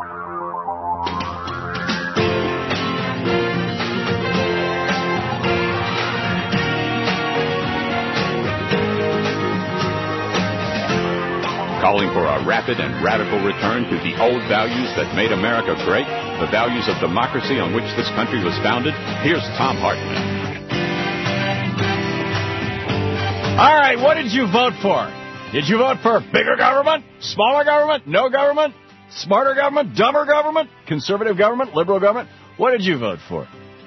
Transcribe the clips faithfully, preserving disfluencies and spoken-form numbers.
Calling for a rapid and radical return to the old values that made America great, the values of democracy on which this country was founded, here's Thom Hartmann. All right, what did you vote for? Did you vote for bigger government, smaller government, no government, smarter government, dumber government, conservative government, liberal government? What did you vote for?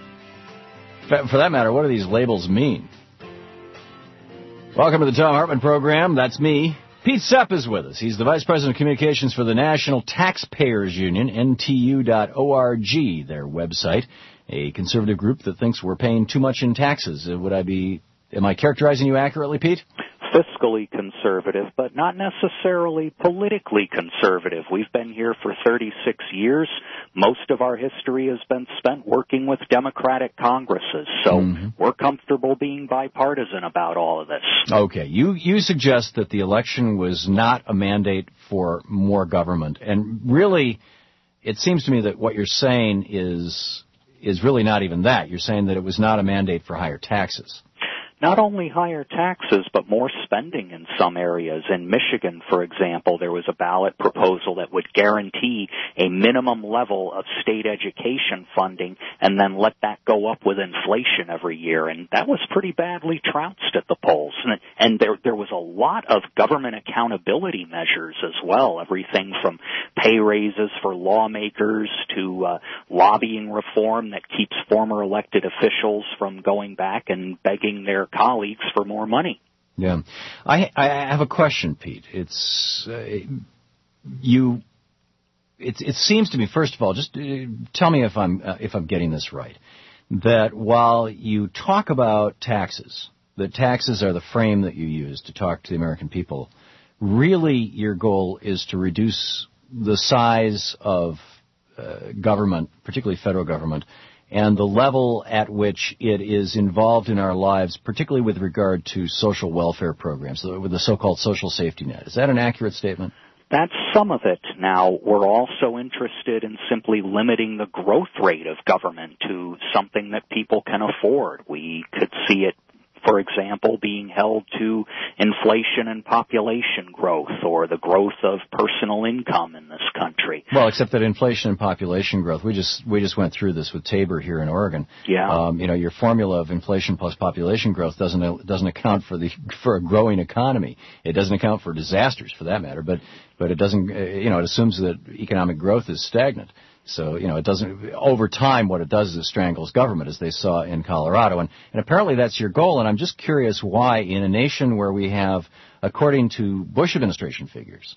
For that matter, what do these labels mean? Welcome to the Thom Hartmann program. That's me. Pete Sepp is with us. He's the Vice President of Communications for the National Taxpayers Union, N T U dot org, their website, a conservative group that thinks we're paying too much in taxes. Would I be, am I characterizing you accurately, Pete? Fiscally conservative, but not necessarily politically conservative. We've been here for thirty-six years. Most of our history has been spent working with Democratic Congresses, so mm-hmm. we're comfortable being bipartisan about all of this. Okay. You, you suggest that the election was not a mandate for more government, and really, it seems to me that what you're saying is is really not even that. You're saying that it was not a mandate for higher taxes. Not only higher taxes, but more spending in some areas. In Michigan, for example, there was a ballot proposal that would guarantee a minimum level of state education funding and then let that go up with inflation every year. And that was pretty badly trounced at the polls. And, and there, there was a lot of government accountability measures as well, everything from pay raises for lawmakers to uh, lobbying reform that keeps former elected officials from going back and begging their colleagues for more money. Yeah. I I have a question, Pete. It's uh, you it it seems to me, first of all, just uh, tell me if I'm uh, if I'm getting this right, that while you talk about taxes, that taxes are the frame that you use to talk to the American people, really your goal is to reduce the size of uh, government, particularly federal government, and the level at which it is involved in our lives, particularly with regard to social welfare programs, with the so-called social safety net. Is that an accurate statement? That's some of it. Now, we're also interested in simply limiting the growth rate of government to something that people can afford. We could see it, for example, being held to inflation and population growth or the growth of personal income in this country. Well, except that inflation and population growth, we just we just went through this with Tabor here in Oregon. Yeah. Um, you know, your formula of inflation plus population growth doesn't doesn't account for the for a growing economy. It doesn't account for disasters, for that matter. But but it doesn't. You know, it assumes that economic growth is stagnant. So, you know, it doesn't, over time, what it does is it strangles government, as they saw in Colorado. And, and apparently that's your goal. And I'm just curious why, in a nation where we have, according to Bush administration figures,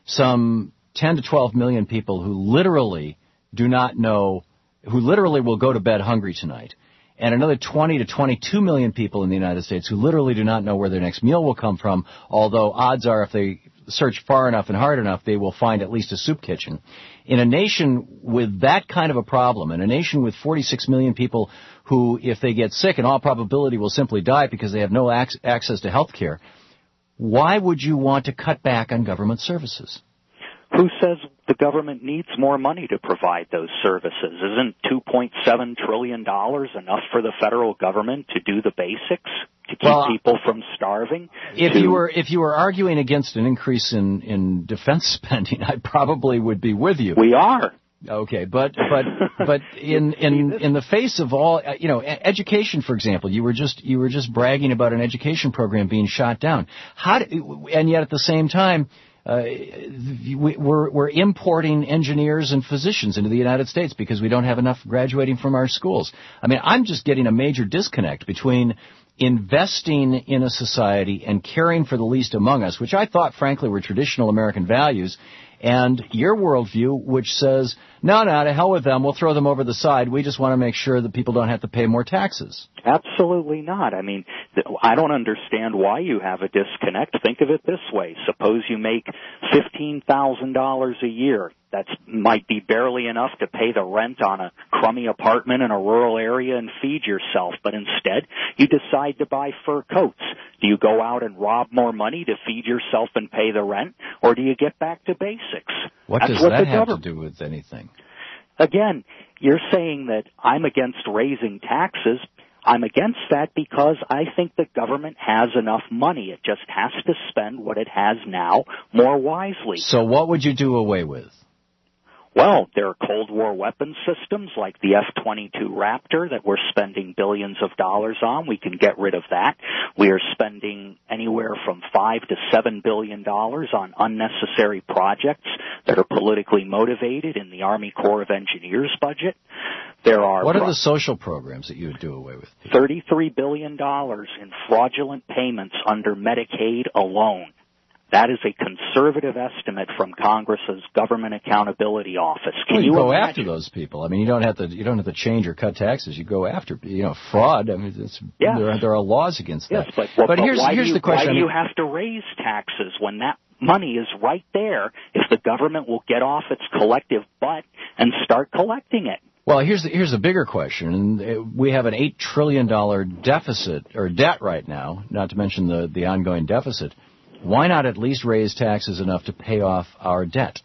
some ten to twelve million people who literally do not know, who literally will go to bed hungry tonight, and another twenty to twenty-two million people in the United States who literally do not know where their next meal will come from, although odds are if they search far enough and hard enough, they will find at least a soup kitchen. In a nation with that kind of a problem, in a nation with forty-six million people who, if they get sick, in all probability will simply die because they have no ac- access to health care, why would you want to cut back on government services? Who says the government needs more money to provide those services? Isn't two point seven trillion dollars enough for the federal government to do the basics, to keep well, people from starving? If to... you were if you were arguing against an increase in, in defense spending, I probably would be with you. We are. Okay, but but but in in in the face of all, you know, education, for example, you were just you were just bragging about an education program being shot down. How do, and yet at the same time, Uh, we, we're, we're importing engineers and physicians into the United States because we don't have enough graduating from our schools. I mean, I'm just getting a major disconnect between investing in a society and caring for the least among us, which I thought, frankly, were traditional American values, and your worldview, which says, no, no, to hell with them, we'll throw them over the side. We just want to make sure that people don't have to pay more taxes. Absolutely not. I mean, I don't understand why you have a disconnect. Think of it this way. Suppose you make fifteen thousand dollars a year. That might be barely enough to pay the rent on a crummy apartment in a rural area and feed yourself, but instead you decide to buy fur coats. Do you go out and rob more money to feed yourself and pay the rent, or do you get back to basics? What That's does what that the have government... to do with anything? Again, you're saying that I'm against raising taxes. I'm against that because I think the government has enough money. It just has to spend what it has now more wisely. So what would you do away with? Well, there are Cold War weapons systems like the F twenty-two Raptor that we're spending billions of dollars on. We can get rid of that. We are spending anywhere from five to seven billion dollars on unnecessary projects that are politically motivated in the Army Corps of Engineers budget. There are What are the social programs that you would do away with? thirty-three billion dollars in fraudulent payments under Medicaid alone. That is a conservative estimate from Congress's Government Accountability Office. Can well, you, you go imagine? after those people? I mean, you don't have to. You don't have to change or cut taxes. You go after, you know, fraud. I mean, it's, yeah. there, are, there are laws against yes, that. But, well, but, but here's why here's do you, the question. Why do I mean, you have to raise taxes when that money is right there? If the government will get off its collective butt and start collecting it. Well, here's the, here's a bigger question. We have an eight trillion dollars deficit or debt right now. Not to mention the the ongoing deficit. Why not at least raise taxes enough to pay off our debt?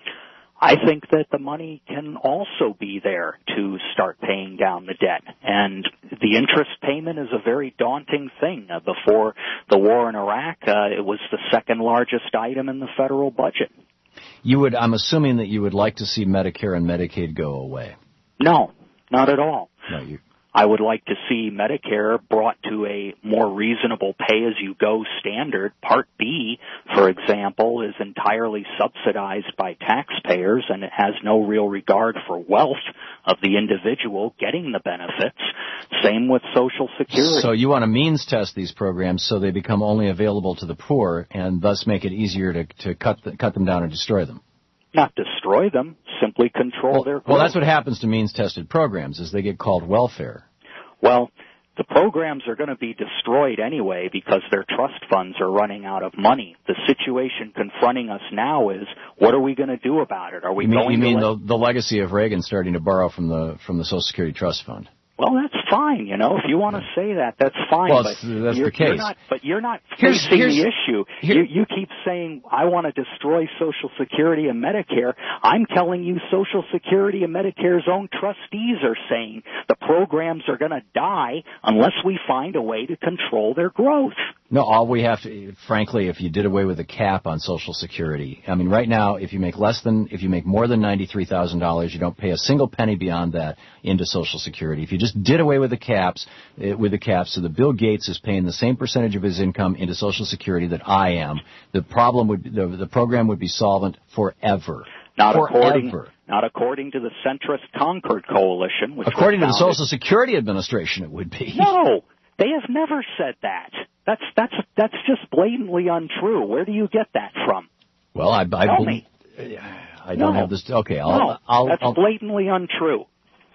I think that the money can also be there to start paying down the debt. And the interest payment is a very daunting thing. Uh, before the war in Iraq, uh, it was the second largest item in the federal budget. You would, I'm assuming that you would like to see Medicare and Medicaid go away. No, not at all. No, you... I would like to see Medicare brought to a more reasonable pay-as-you-go standard. Part B, for example, is entirely subsidized by taxpayers, and it has no real regard for wealth of the individual getting the benefits. Same with Social Security. So you want to means test these programs so they become only available to the poor, and thus make it easier to, to cut, the, cut them down or destroy them? Not destroy them, simply control well, their growth. Well, that's what happens to means-tested programs, is they get called welfare. Well, the programs are going to be destroyed anyway because their trust funds are running out of money. The situation confronting us now is, what are we going to do about it? Are we you mean, going you to mean let... the, the legacy of Reagan starting to borrow from the from the Social Security Trust Fund? Well, that's fine, you know. If you want to say that, that's fine. Well, but that's you're, the case. You're not, but you're not here's, facing here's, the issue. Here, you, you keep saying, I want to destroy Social Security and Medicare. I'm telling you Social Security and Medicare's own trustees are saying the programs are going to die unless we find a way to control their growth. No, all we have to, frankly, if you did away with the cap on Social Security, I mean, right now, if you make less than, if you make more than ninety-three thousand dollars, you don't pay a single penny beyond that into Social Security. If you just did away with the caps, uh, with the caps, so that Bill Gates is paying the same percentage of his income into Social Security that I am, the problem would, the, the program would be solvent forever. Not forever. according, not according to the centrist Concord Coalition. Which according to the founded, Social Security Administration, it would be. No, they have never said that. That's that's that's just blatantly untrue. Where do you get that from? Well, I, I Tell believe, me. I don't no. have this. Okay, I'll. No, I'll that's I'll, blatantly untrue.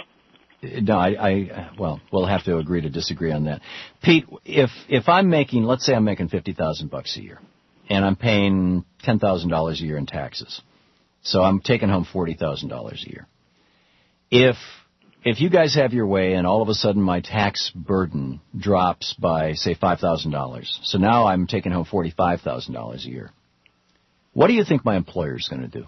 No, I, I. Well, we'll have to agree to disagree on that. Pete, if if I'm making, let's say I'm making fifty thousand bucks a year, and I'm paying ten thousand dollars a year in taxes, so I'm taking home forty thousand dollars a year. If If you guys have your way and all of a sudden my tax burden drops by, say, five thousand dollars, so now I'm taking home forty-five thousand dollars a year, what do you think my employer's going to do?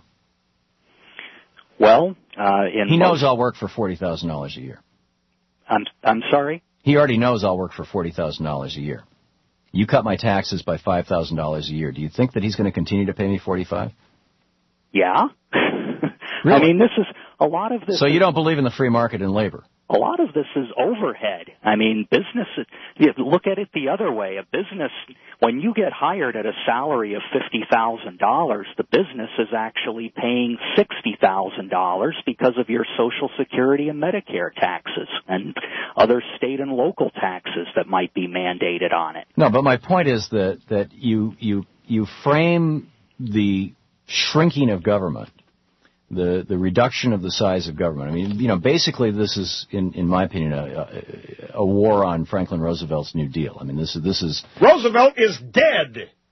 Well, uh, in He knows most, I'll work for forty thousand dollars a year. I'm, I'm sorry? He already knows I'll work for forty thousand dollars a year. You cut my taxes by five thousand dollars a year. Do you think that he's going to continue to pay me forty-five thousand dollars? Yeah. Really? I mean, this is, a lot of this So is, you don't believe in the free market in labor? A lot of this is overhead. I mean, business, you look at it the other way. A business, when you get hired at a salary of fifty thousand dollars, the business is actually paying sixty thousand dollars because of your Social Security and Medicare taxes and other state and local taxes that might be mandated on it. No, but my point is that, that you, you, you frame the shrinking of government, the the reduction of the size of government. I mean, you know, basically this is, in, in my opinion, a, a, a war on Franklin Roosevelt's New Deal. I mean, this is this is Roosevelt is dead.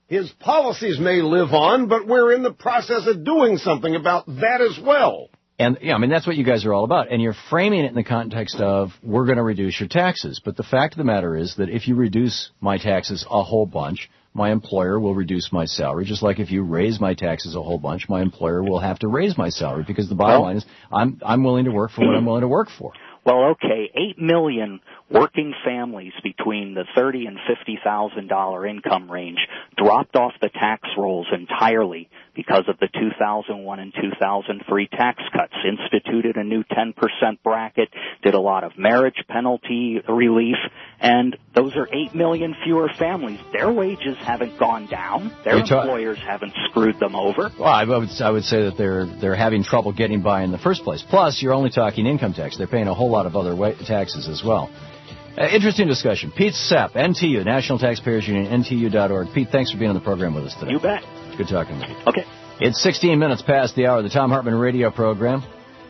His policies may live on, but we're in the process of doing something about that as well. And, yeah, I mean, that's what you guys are all about. And you're framing it in the context of, we're going to reduce your taxes. But the fact of the matter is that if you reduce my taxes a whole bunch, my employer will reduce my salary. Just like if you raise my taxes a whole bunch, my employer will have to raise my salary. Because the bottom well, line is, I'm, I'm willing to work for what I'm willing to work for. Well, okay, eight million working families between the thirty and fifty thousand dollar income range dropped off the tax rolls entirely because of the two thousand one and two thousand three tax cuts, instituted a new ten percent bracket, did a lot of marriage penalty relief, and those are eight million fewer families. Their wages haven't gone down. Their ta- employers haven't screwed them over. Well, I would, I would say that they're they're having trouble getting by in the first place. Plus, you're only talking income tax. They're paying a whole lot of other wa- taxes as well. Uh, interesting discussion. Pete Sepp, N T U, National Taxpayers Union, N T U dot org. Pete, thanks for being on the program with us today. You bet. Good talking with you. Okay. It's sixteen minutes past the hour of the Thom Hartmann radio program.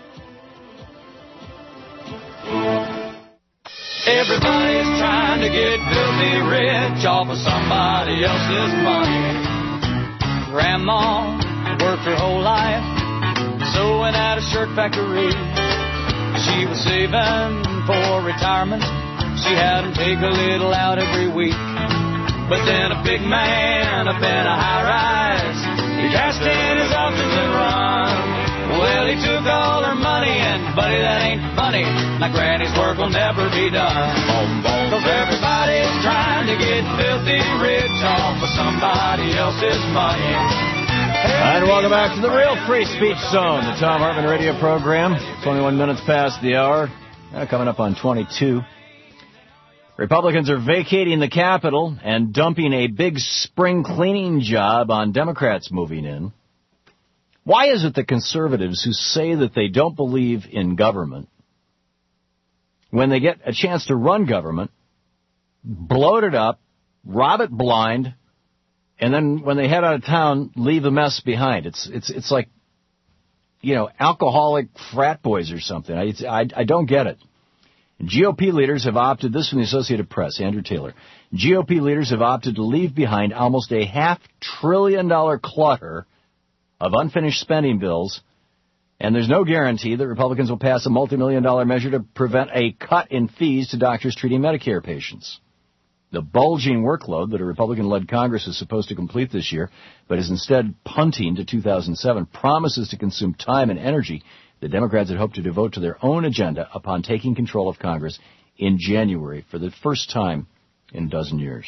Everybody's trying to get filthy rich off of somebody else's money. Grandma worked her whole life sewing at a shirt factory. She was saving for retirement. She had him take a little out every week. But then a big man up in a high-rise, he cashed in his options and run. Well, he took all her money, and buddy, that ain't funny. My granny's work will never be done. Cause everybody's trying to get filthy rich off of somebody else's money. And welcome back to the Real Free Speech Zone, the Thom Hartmann radio program. twenty-one minutes past the hour. Uh, coming up on twenty-two. Republicans are vacating the Capitol and dumping a big spring cleaning job on Democrats moving in. Why is it that conservatives who say that they don't believe in government, when they get a chance to run government, bloat it up, rob it blind, and then when they head out of town, leave a mess behind? It's it's it's like, you know, alcoholic frat boys or something. I I, I don't get it. G O P leaders have opted, this from the Associated Press, Andrew Taylor, G O P leaders have opted to leave behind almost a half trillion dollar clutter of unfinished spending bills, and there's no guarantee that Republicans will pass a multi-million dollar measure to prevent a cut in fees to doctors treating Medicare patients. The bulging workload that a Republican-led Congress is supposed to complete this year, but is instead punting to two thousand seven, promises to consume time and energy the Democrats had hoped to devote to their own agenda upon taking control of Congress in January for the first time in a dozen years.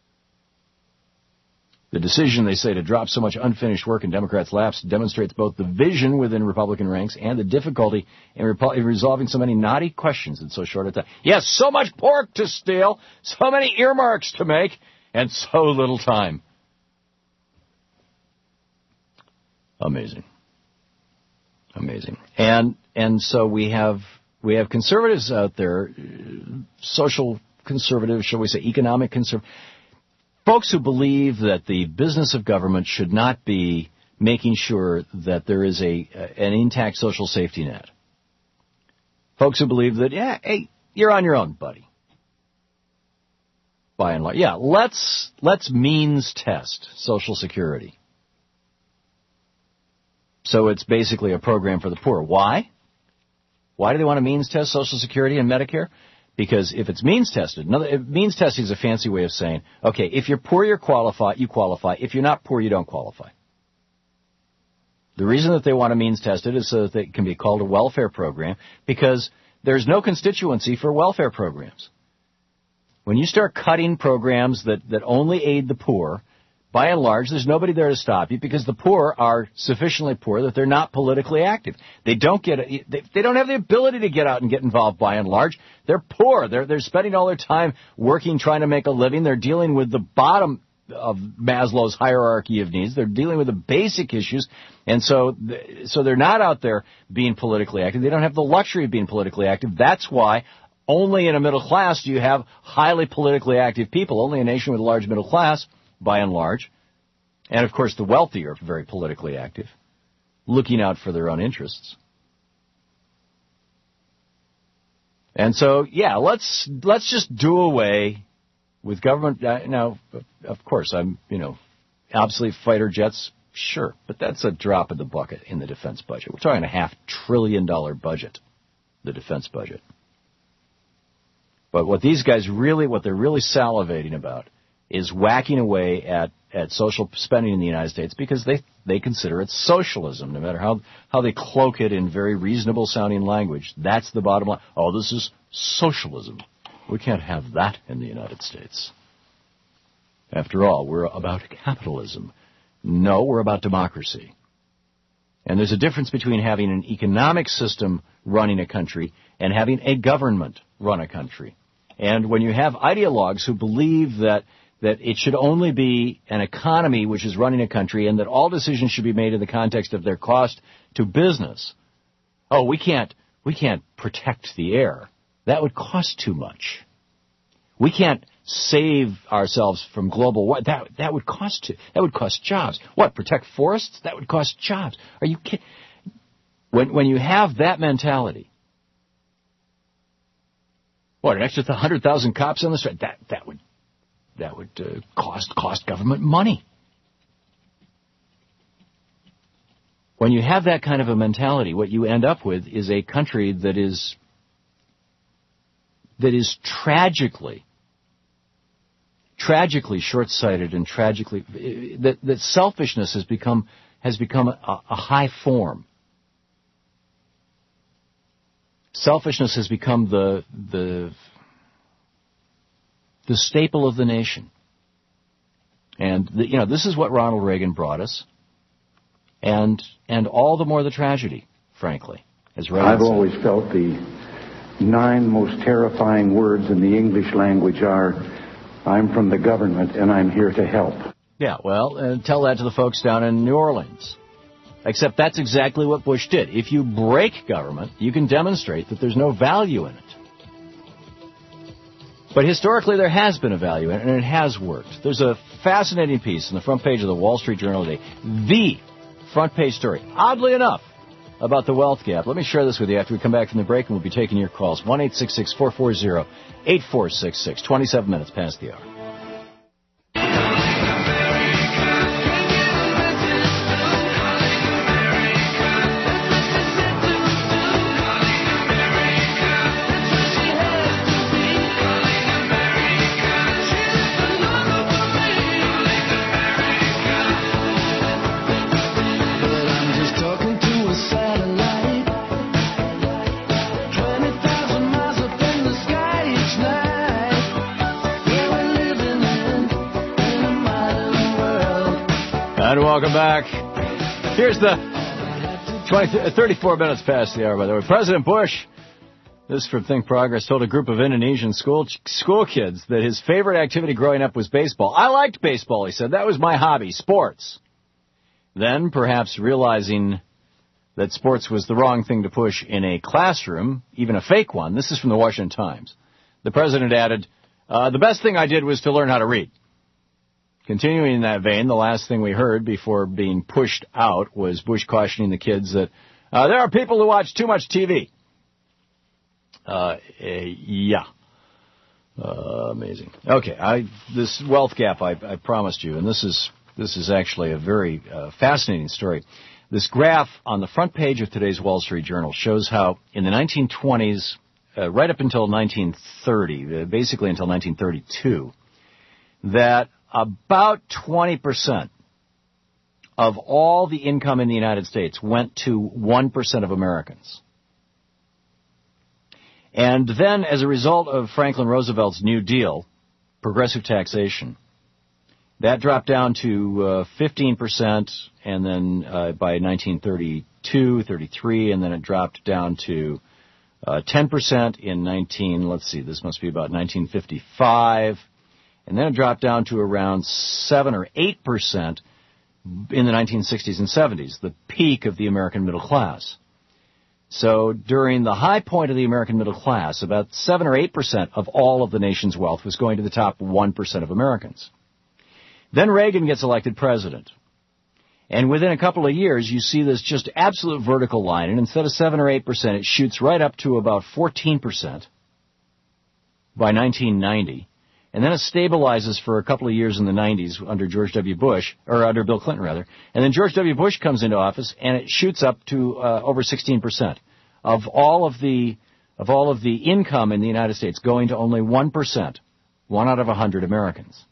The decision, they say, to drop so much unfinished work in Democrats' laps demonstrates both the vision within Republican ranks and the difficulty in, repo- in resolving so many knotty questions in so short a time. Yes, so much pork to steal, so many earmarks to make, and so little time. Amazing. Amazing. And and so we have we have conservatives out there, social conservatives, shall we say, economic conservatives, folks who believe that the business of government should not be making sure that there is a an intact social safety net. Folks who believe that, yeah, hey, you're on your own, buddy. By and large, yeah, let's let's means test Social Security. So it's basically a program for the poor. Why? Why do they want to means test Social Security and Medicare? Because if it's means tested, another, means testing is a fancy way of saying, okay, if you're poor, you're qualify, you qualify. If you're not poor, you don't qualify. The reason that they want to means test it is so that it can be called a welfare program, because there's no constituency for welfare programs. When you start cutting programs that, that only aid the poor, by and large, there's nobody there to stop you, because the poor are sufficiently poor that they're not politically active. They don't get they, they don't have the ability to get out and get involved. By and large, they're poor. They're they're spending all their time working, trying to make a living. They're dealing with the bottom of Maslow's hierarchy of needs. They're dealing with the basic issues, and so so they're not out there being politically active. They don't have the luxury of being politically active. That's why only in a middle class do you have highly politically active people. Only a nation with a large middle class, by and large, and of course the wealthy are very politically active, looking out for their own interests. And so, yeah, let's let's just do away with government. Uh, now, of course, I'm you know obsolete fighter jets? Sure, but that's a drop in the bucket in the defense budget. We're talking a half trillion dollar budget, the defense budget. But what these guys really, what they're really salivating about is whacking away at, at social spending in the United States because they they consider it socialism, no matter how, how they cloak it in very reasonable sounding language. That's the bottom line. Oh, this is socialism. We can't have that in the United States. After all, we're about capitalism. No, we're about democracy. And there's a difference between having an economic system running a country and having a government run a country. And when you have ideologues who believe that, that it should only be an economy which is running a country and that all decisions should be made in the context of their cost to business, oh, we can't, we can't protect the air. That would cost too much. We can't save ourselves from global war. That that would cost that would cost jobs. What? Protect forests? That would cost jobs. Are you kidding? When when you have that mentality, what, an extra hundred thousand cops on the street? That that would that would uh, cost cost government money. When you have that kind of a mentality, what you end up with is a country that is that is tragically. tragically short-sighted and tragically that, that selfishness has become has become a, a high form. Selfishness has become the the the staple of the nation. And the, you know, this is what Ronald Reagan brought us, and and all the more the tragedy, frankly. As Reagan I've said. always felt the nine most terrifying words in the English language are, I'm from the government, and I'm here to help. Yeah, well, uh, tell that to the folks down in New Orleans. Except that's exactly what Bush did. If you break government, you can demonstrate that there's no value in it. But historically, there has been a value in it, and it has worked. There's a fascinating piece on the front page of the Wall Street Journal today, the front page story, oddly enough, about the wealth gap. Let me share this with you after we come back from the break, and we'll be taking your calls. one eight six six, four four zero, eight four six six, twenty-seven minutes past the hour. And welcome back. Here's the twenty, thirty-four minutes past the hour, by the way. President Bush, this from Think Progress, told a group of Indonesian school school kids that his favorite activity growing up was baseball. I liked baseball, he said. That was my hobby, sports. Then, perhaps realizing that sports was the wrong thing to push in a classroom, even a fake one, this is from the Washington Times, the president added, uh, the best thing I did was to learn how to read. Continuing in that vein, the last thing we heard before being pushed out was Bush cautioning the kids that uh, there are people who watch too much T V. Uh, uh yeah. Uh, amazing. Okay, I, this wealth gap I, I promised you, and this is this is actually a very uh, fascinating story. This graph on the front page of today's Wall Street Journal shows how in the nineteen twenties, uh, right up until nineteen thirty, uh, basically until nineteen thirty-two, that about twenty percent of all the income in the United States went to one percent of Americans. And then, as a result of Franklin Roosevelt's New Deal, progressive taxation, that dropped down to uh, fifteen percent, and then uh, by nineteen thirty-two, thirty-three, and then it dropped down to uh, ten percent in nineteen, let's see, this must be about nineteen fifty-five, and then it dropped down to around seven or eight percent in the nineteen sixties and seventies, the peak of the American middle class. So during the high point of the American middle class, about seven or eight percent of all of the nation's wealth was going to the top one percent of Americans. Then Reagan gets elected president. And within a couple of years, you see this just absolute vertical line. And instead of seven or eight percent, it shoots right up to about fourteen percent by nineteen ninety. and then it stabilizes for a couple of years in the nineties under George W. Bush, or under Bill Clinton, rather. And then George W. Bush comes into office, and it shoots up to uh, over sixteen percent. Of all of the of all of the income in the United States going to only one percent, one out of a hundred Americans.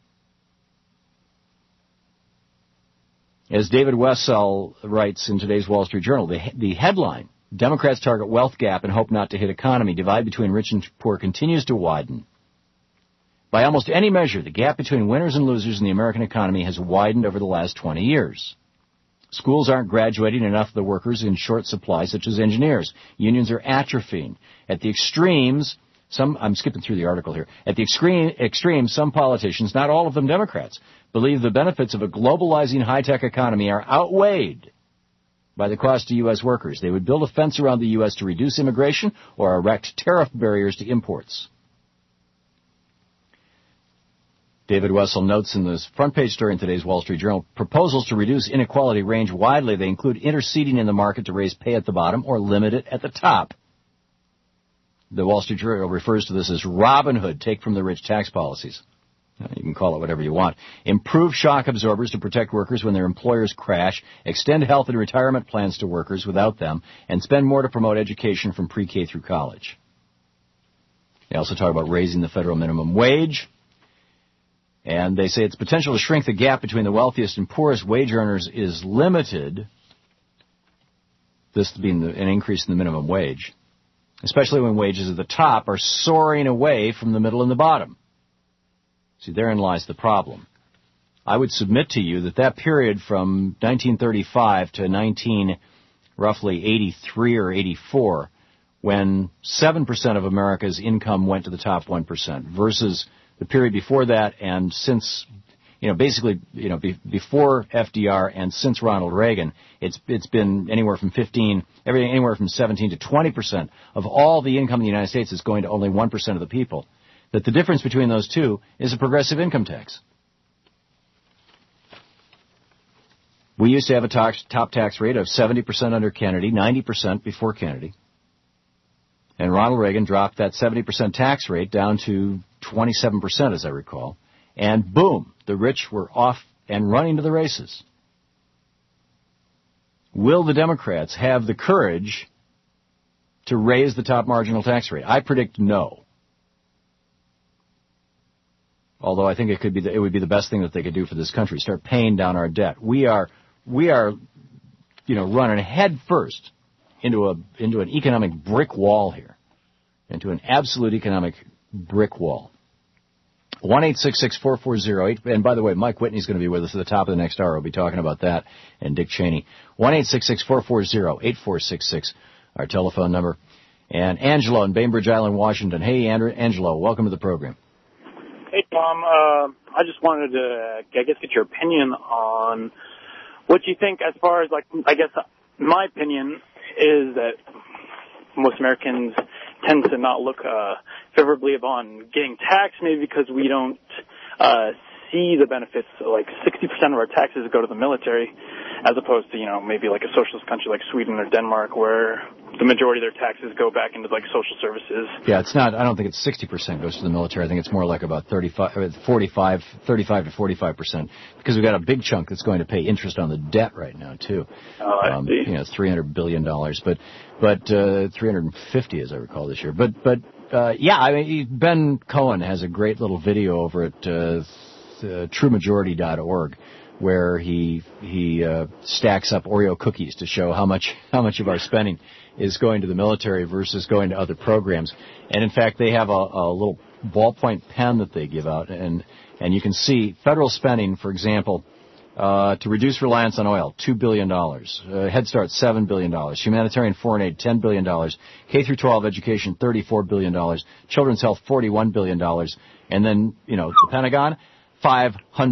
As David Wessel writes in today's Wall Street Journal, the, the headline, Democrats target wealth gap and hope not to hit economy. Divide between rich and poor continues to widen. By almost any measure, the gap between winners and losers in the American economy has widened over the last twenty years. Schools aren't graduating enough of the workers in short supply, such as engineers. Unions are atrophying. At the extremes, some, I'm skipping through the article here. At the extreme, extremes, some politicians, not all of them Democrats, believe the benefits of a globalizing high-tech economy are outweighed by the cost to U S workers. They would build a fence around the U S to reduce immigration or erect tariff barriers to imports. David Wessel notes in this front page story in today's Wall Street Journal, proposals to reduce inequality range widely. They include interceding in the market to raise pay at the bottom or limit it at the top. The Wall Street Journal refers to this as Robin Hood, take from the rich tax policies. You can call it whatever you want. Improve shock absorbers to protect workers when their employers crash, extend health and retirement plans to workers without them, and spend more to promote education from pre-K through college. They also talk about raising the federal minimum wage. And they say its potential to shrink the gap between the wealthiest and poorest wage earners is limited, this being the, an increase in the minimum wage, especially when wages at the top are soaring away from the middle and the bottom. See, therein lies the problem. I would submit to you that that period from nineteen thirty-five to nineteen, roughly eighty-three or eighty-four, when seven percent of America's income went to the top one percent, versus the period before that and since, you know, basically, you know, be, before F D R and since Ronald Reagan, it's it's been anywhere from fifteen, everything anywhere from seventeen to twenty percent of all the income in the United States is going to only one percent of the people. That the difference between those two is a progressive income tax. We used to have a tax, top tax rate of seventy percent under Kennedy, ninety percent before Kennedy. And Ronald Reagan dropped that seventy percent tax rate down to twenty-seven percent, as I recall. And boom, the rich were off and running to the races. Will the Democrats have the courage to raise the top marginal tax rate? I predict no. Although I think it could be the, it would be the best thing that they could do for this country, start paying down our debt. We are we are you know running head first into a into an economic brick wall here, into an absolute economic brick wall. one eight six six, four four zero eight, and by the way, Mike Whitney's going to be with us at the top of the next hour. We'll be talking about that, and Dick Cheney. one eight six six, four four zero, eight four six six, our telephone number. And Angelo in Bainbridge Island, Washington. Hey, Andrew, Angelo, welcome to the program. Hey, Tom. Uh, I just wanted to, I guess, get your opinion on what you think as far as, like, I guess, my opinion is that most Americans tend to not look uh, favorably upon getting taxed, maybe because we don't uh, see the benefits. Like sixty percent of our taxes go to the military, as opposed to, you know, maybe like a socialist country like Sweden or Denmark, where the majority of their taxes go back into like social services. Yeah, it's not, I don't think it's sixty percent goes to the military. I think it's more like about thirty-five, forty-five, thirty-five to forty-five percent, because we've got a big chunk that's going to pay interest on the debt right now, too. Oh, I um, see. You know, it's three hundred billion dollars, but, but, uh, three hundred fifty, as I recall, this year. But, but, uh, yeah, I mean, Ben Cohen has a great little video over at, uh, uh true majority dot org, where he he uh, stacks up Oreo cookies to show how much how much of our spending is going to the military versus going to other programs. And in fact, they have a, a little ballpoint pen that they give out, and and you can see federal spending, for example, uh, to reduce reliance on oil, two billion dollars. Uh, Head Start, seven billion dollars. Humanitarian foreign aid, ten billion dollars. K through twelve education, thirty-four billion dollars. Children's health, forty-one billion dollars. And then, you know, the Pentagon, five hundred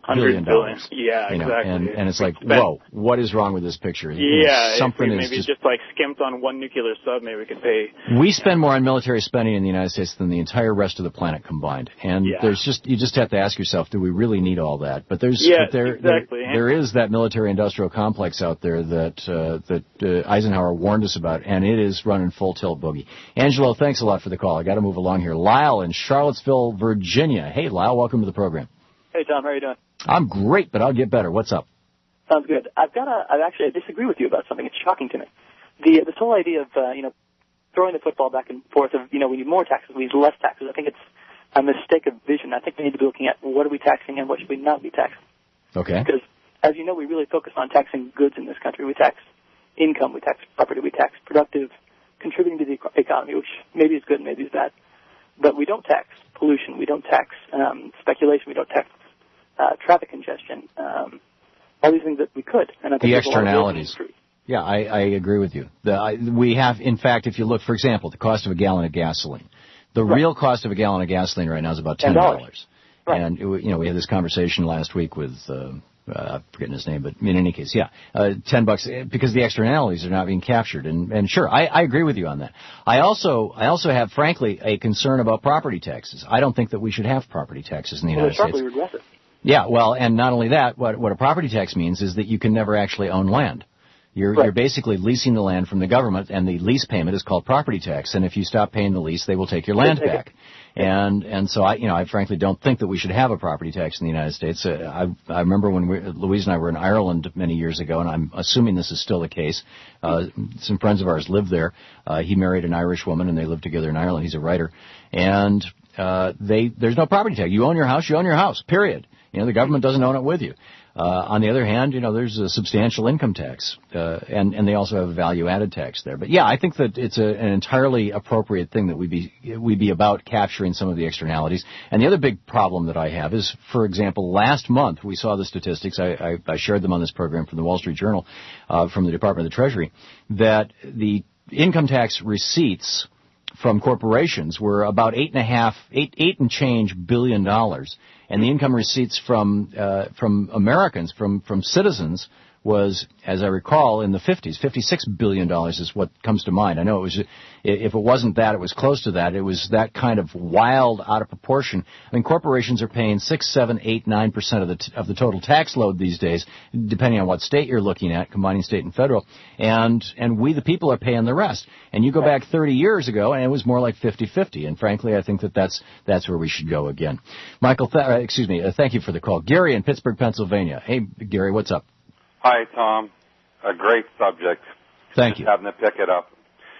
billion dollars. Yeah, you know, exactly. And, and it's like, spent, whoa, what is wrong with this picture? Yeah, you know, something if we is maybe just, just like skimped on one nuclear sub, maybe we could pay. We spend more on military spending in the United States than the entire rest of the planet combined. And yeah. there's just, you just have to ask yourself, do we really need all that? But there's, yeah, but there, exactly. there, there is that military-industrial complex out there that, uh, that uh, Eisenhower warned us about, and it is running full tilt boogie. Angelo, thanks a lot for the call. I got to move along here. Lyle in Charlottesville, Virginia. Hey, Lyle, welcome to the program. Hey, Tom, how are you doing? I'm great, but I'll get better. What's up? Sounds good. I've got a, I actually I disagree with you about something. It's shocking to me. The this whole idea of uh, you know throwing the football back and forth of you know we need more taxes, we need less taxes. I think it's a mistake of vision. I think we need to be looking at what are we taxing and what should we not be taxing. Okay. Because as you know, we really focus on taxing goods in this country. We tax income, we tax property, we tax productive, contributing to the economy, which maybe is good, maybe is bad. But we don't tax pollution. We don't tax um, speculation. We don't tax uh, traffic congestion. Um, all these things that we could. And I think the externalities. Yeah, I, I agree with you. The, I, we have, in fact, if you look, for example, the cost of a gallon of gasoline. The right. real cost of a gallon of gasoline right now is about ten dollars. Right. And, it, you know, we had this conversation last week with, uh, uh, I'm forgetting his name, but in any case, yeah, uh, ten bucks, because the externalities are not being captured. And, and sure, I, I agree with you on that. I also, I also have, frankly, a concern about property taxes. I don't think that we should have property taxes in the well, United States. Well, they're sharply regressive. Yeah, well, and not only that, what, what a property tax means is that you can never actually own land. You're, right. you're basically leasing the land from the government, and the lease payment is called property tax. And if you stop paying the lease, they will take your land take back. It. And and so I, you know, I frankly don't think that we should have a property tax in the United States. Uh, I I remember when we, Louise and I were in Ireland many years ago, and I'm assuming this is still the case. Uh, some friends of ours lived there. Uh, he married an Irish woman, and they lived together in Ireland. He's a writer, and uh, they there's no property tax. You own your house, you own your house. Period. You know, the government doesn't own it with you. Uh, on the other hand, you know, there's a substantial income tax, uh, and, and they also have a value-added tax there. But yeah, I think that it's a, an entirely appropriate thing that we be, we be about capturing some of the externalities. And the other big problem that I have is, for example, last month we saw the statistics, I, I, I shared them on this program from the Wall Street Journal, uh, from the Department of the Treasury, that the income tax receipts from corporations were about eight and a half, eight, eight and change billion dollars. And the income receipts from uh, from Americans, from from citizens, was, as I recall, in the fifties. fifty-six billion dollars is what comes to mind. I know it was, if it wasn't that, it was close to that. It was that kind of wild, out of proportion. I mean, corporations are paying six, seven, eight, nine percent of the t- of the total tax load these days, depending on what state you're looking at, combining state and federal. And and we, the people, are paying the rest. And you go back thirty years ago, and it was more like fifty-fifty. And frankly, I think that that's that's where we should go again. Michael, th- uh, excuse me, uh, thank you for the call. Gary in Pittsburgh, Pennsylvania. Hey, Gary, what's up? Hi, Tom. A great subject. Thank Just you. Having to pick it up.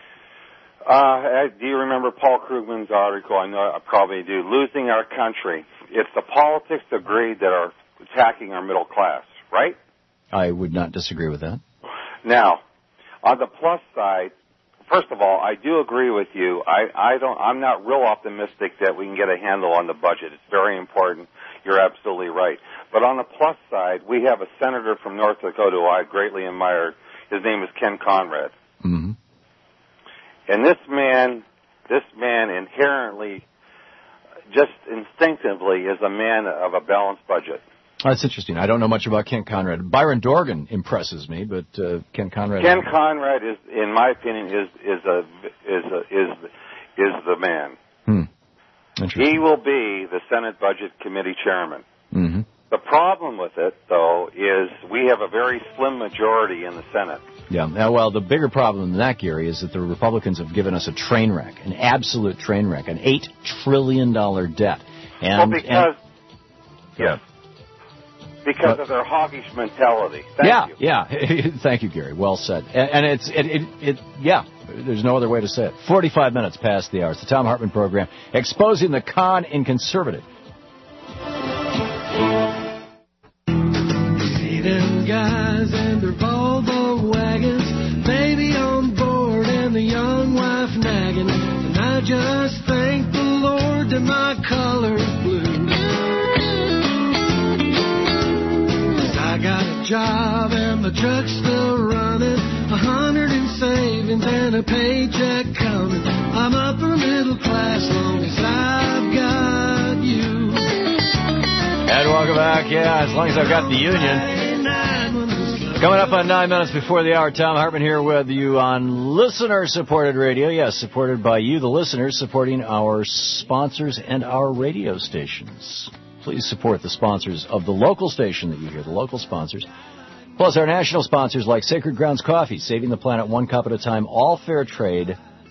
Uh, do you remember Paul Krugman's article? I know I probably do. Losing Our Country. It's the politics of greed that are attacking our middle class, right? I would not disagree with that. Now, on the plus side, first of all, I do agree with you. I, I don't, I'm not real optimistic that we can get a handle on the budget. It's very important. You're absolutely right. But on the plus side, we have a senator from North Dakota who I greatly admire. His name is Ken Conrad. Mm-hmm. And this man, this man inherently, just instinctively, is a man of a balanced budget. That's interesting. I don't know much about Ken Conrad. Byron Dorgan impresses me, but uh, Ken Conrad. Ken Conrad is, in my opinion, is is a is a, is is the man. Hmm. Interesting. He will be the Senate Budget Committee chairman. Mm-hmm. The problem with it, though, is we have a very slim majority in the Senate. Yeah. Now, well, the bigger problem than that, Gary, is that the Republicans have given us a train wreck, an absolute train wreck, an eight trillion dollar debt. And, well, because and, yes. Because but, of their hawkish mentality. Thank yeah, you. Yeah, Thank you, Gary. Well said. And, and it's, it, it, it, yeah, there's no other way to say it. forty-five minutes past the hour. It's the Thom Hartmann program, exposing the con in conservative. See them guys and their Volvo wagons, baby on board and the young wife nagging. And I just thank the Lord that my color's blue. I got a job and my truck's still running, a hundred in savings and a paycheck coming. I'm upper middle class long as I've got you. And welcome back. Yeah, as long as I've got the union. Coming up on nine minutes before the hour, Tom Hartman here with you on listener-supported radio. Yes, supported by you, the listeners, supporting our sponsors and our radio stations. Please support the sponsors of the local station that you hear, the local sponsors. Plus our national sponsors like Sacred Grounds Coffee, saving the planet one cup at a time, all fair trade,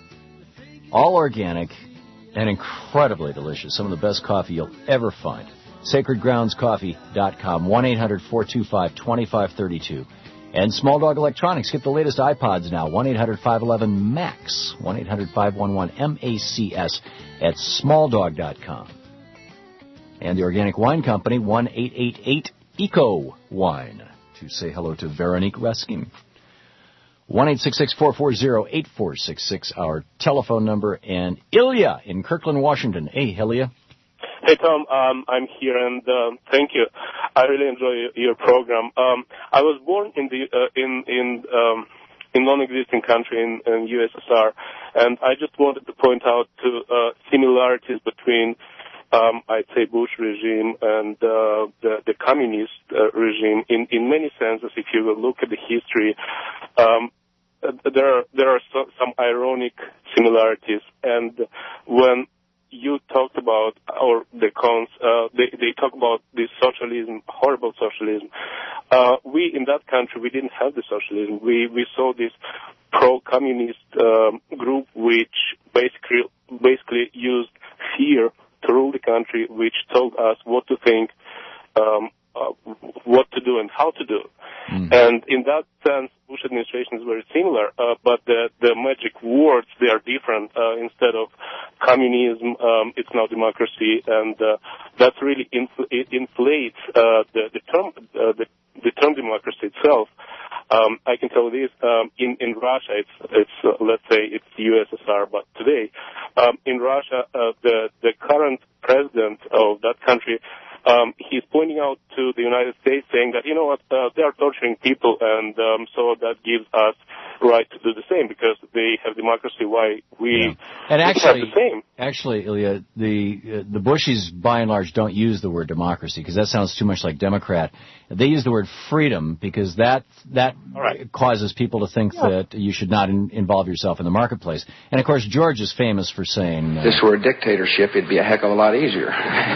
all organic, and incredibly delicious. Some of the best coffee you'll ever find. sacred grounds coffee dot com, one eight hundred four two five two five three two. And Small Dog Electronics, get the latest iPods now, one eight hundred five one one MAX, one eight hundred five one one M A C S at small dog dot com. And the Organic Wine Company, one eight eight eight ECO Wine, to say hello to Veronique Reskin. one eight six six four four zero eight four six six, our telephone number. And Ilya in Kirkland, Washington. Hey, Ilya. Hey, Tom, um, I'm here, and um, thank you. I really enjoy your program. Um, I was born in the uh, in in um, in non-existing country in, in U S S R, and I just wanted to point out to uh, similarities between, um, I'd say, Bush regime and uh, the, the communist uh, regime. In in many senses, if you will look at the history, um, there are there are so, some ironic similarities, and when you talked about, or the cons, uh, they, they talk about this socialism, horrible socialism. Uh, we, in that country, we didn't have the socialism. We, we saw this pro-communist, um, group which basically, basically used fear to rule the country, which told us what to think, um, uh, what to do and how to do. Mm. And in that sense, Bush administration is very similar, uh, but the, the magic words, they are different. Uh, instead of communism, um, it's now democracy, and uh, that really infl- it inflates uh, the, the term uh, the, the term democracy itself. Um, I can tell you this, um, in, in Russia, it's, it's uh, let's say it's U S S R, but today, um, in Russia, uh, the, the current president of that country, Um, he's pointing out to the United States, saying that, you know what, uh, they are torturing people, and um, so that gives us right to do the same because they have democracy. Why we yeah. and actually, have the same? Actually, Ilya, the uh, the Bushies by and large don't use the word democracy because that sounds too much like Democrat. They use the word freedom because that that right. causes people to think yeah. that you should not in, involve yourself in the marketplace. And of course, George is famous for saying, uh, "If this were a dictatorship, it'd be a heck of a lot easier."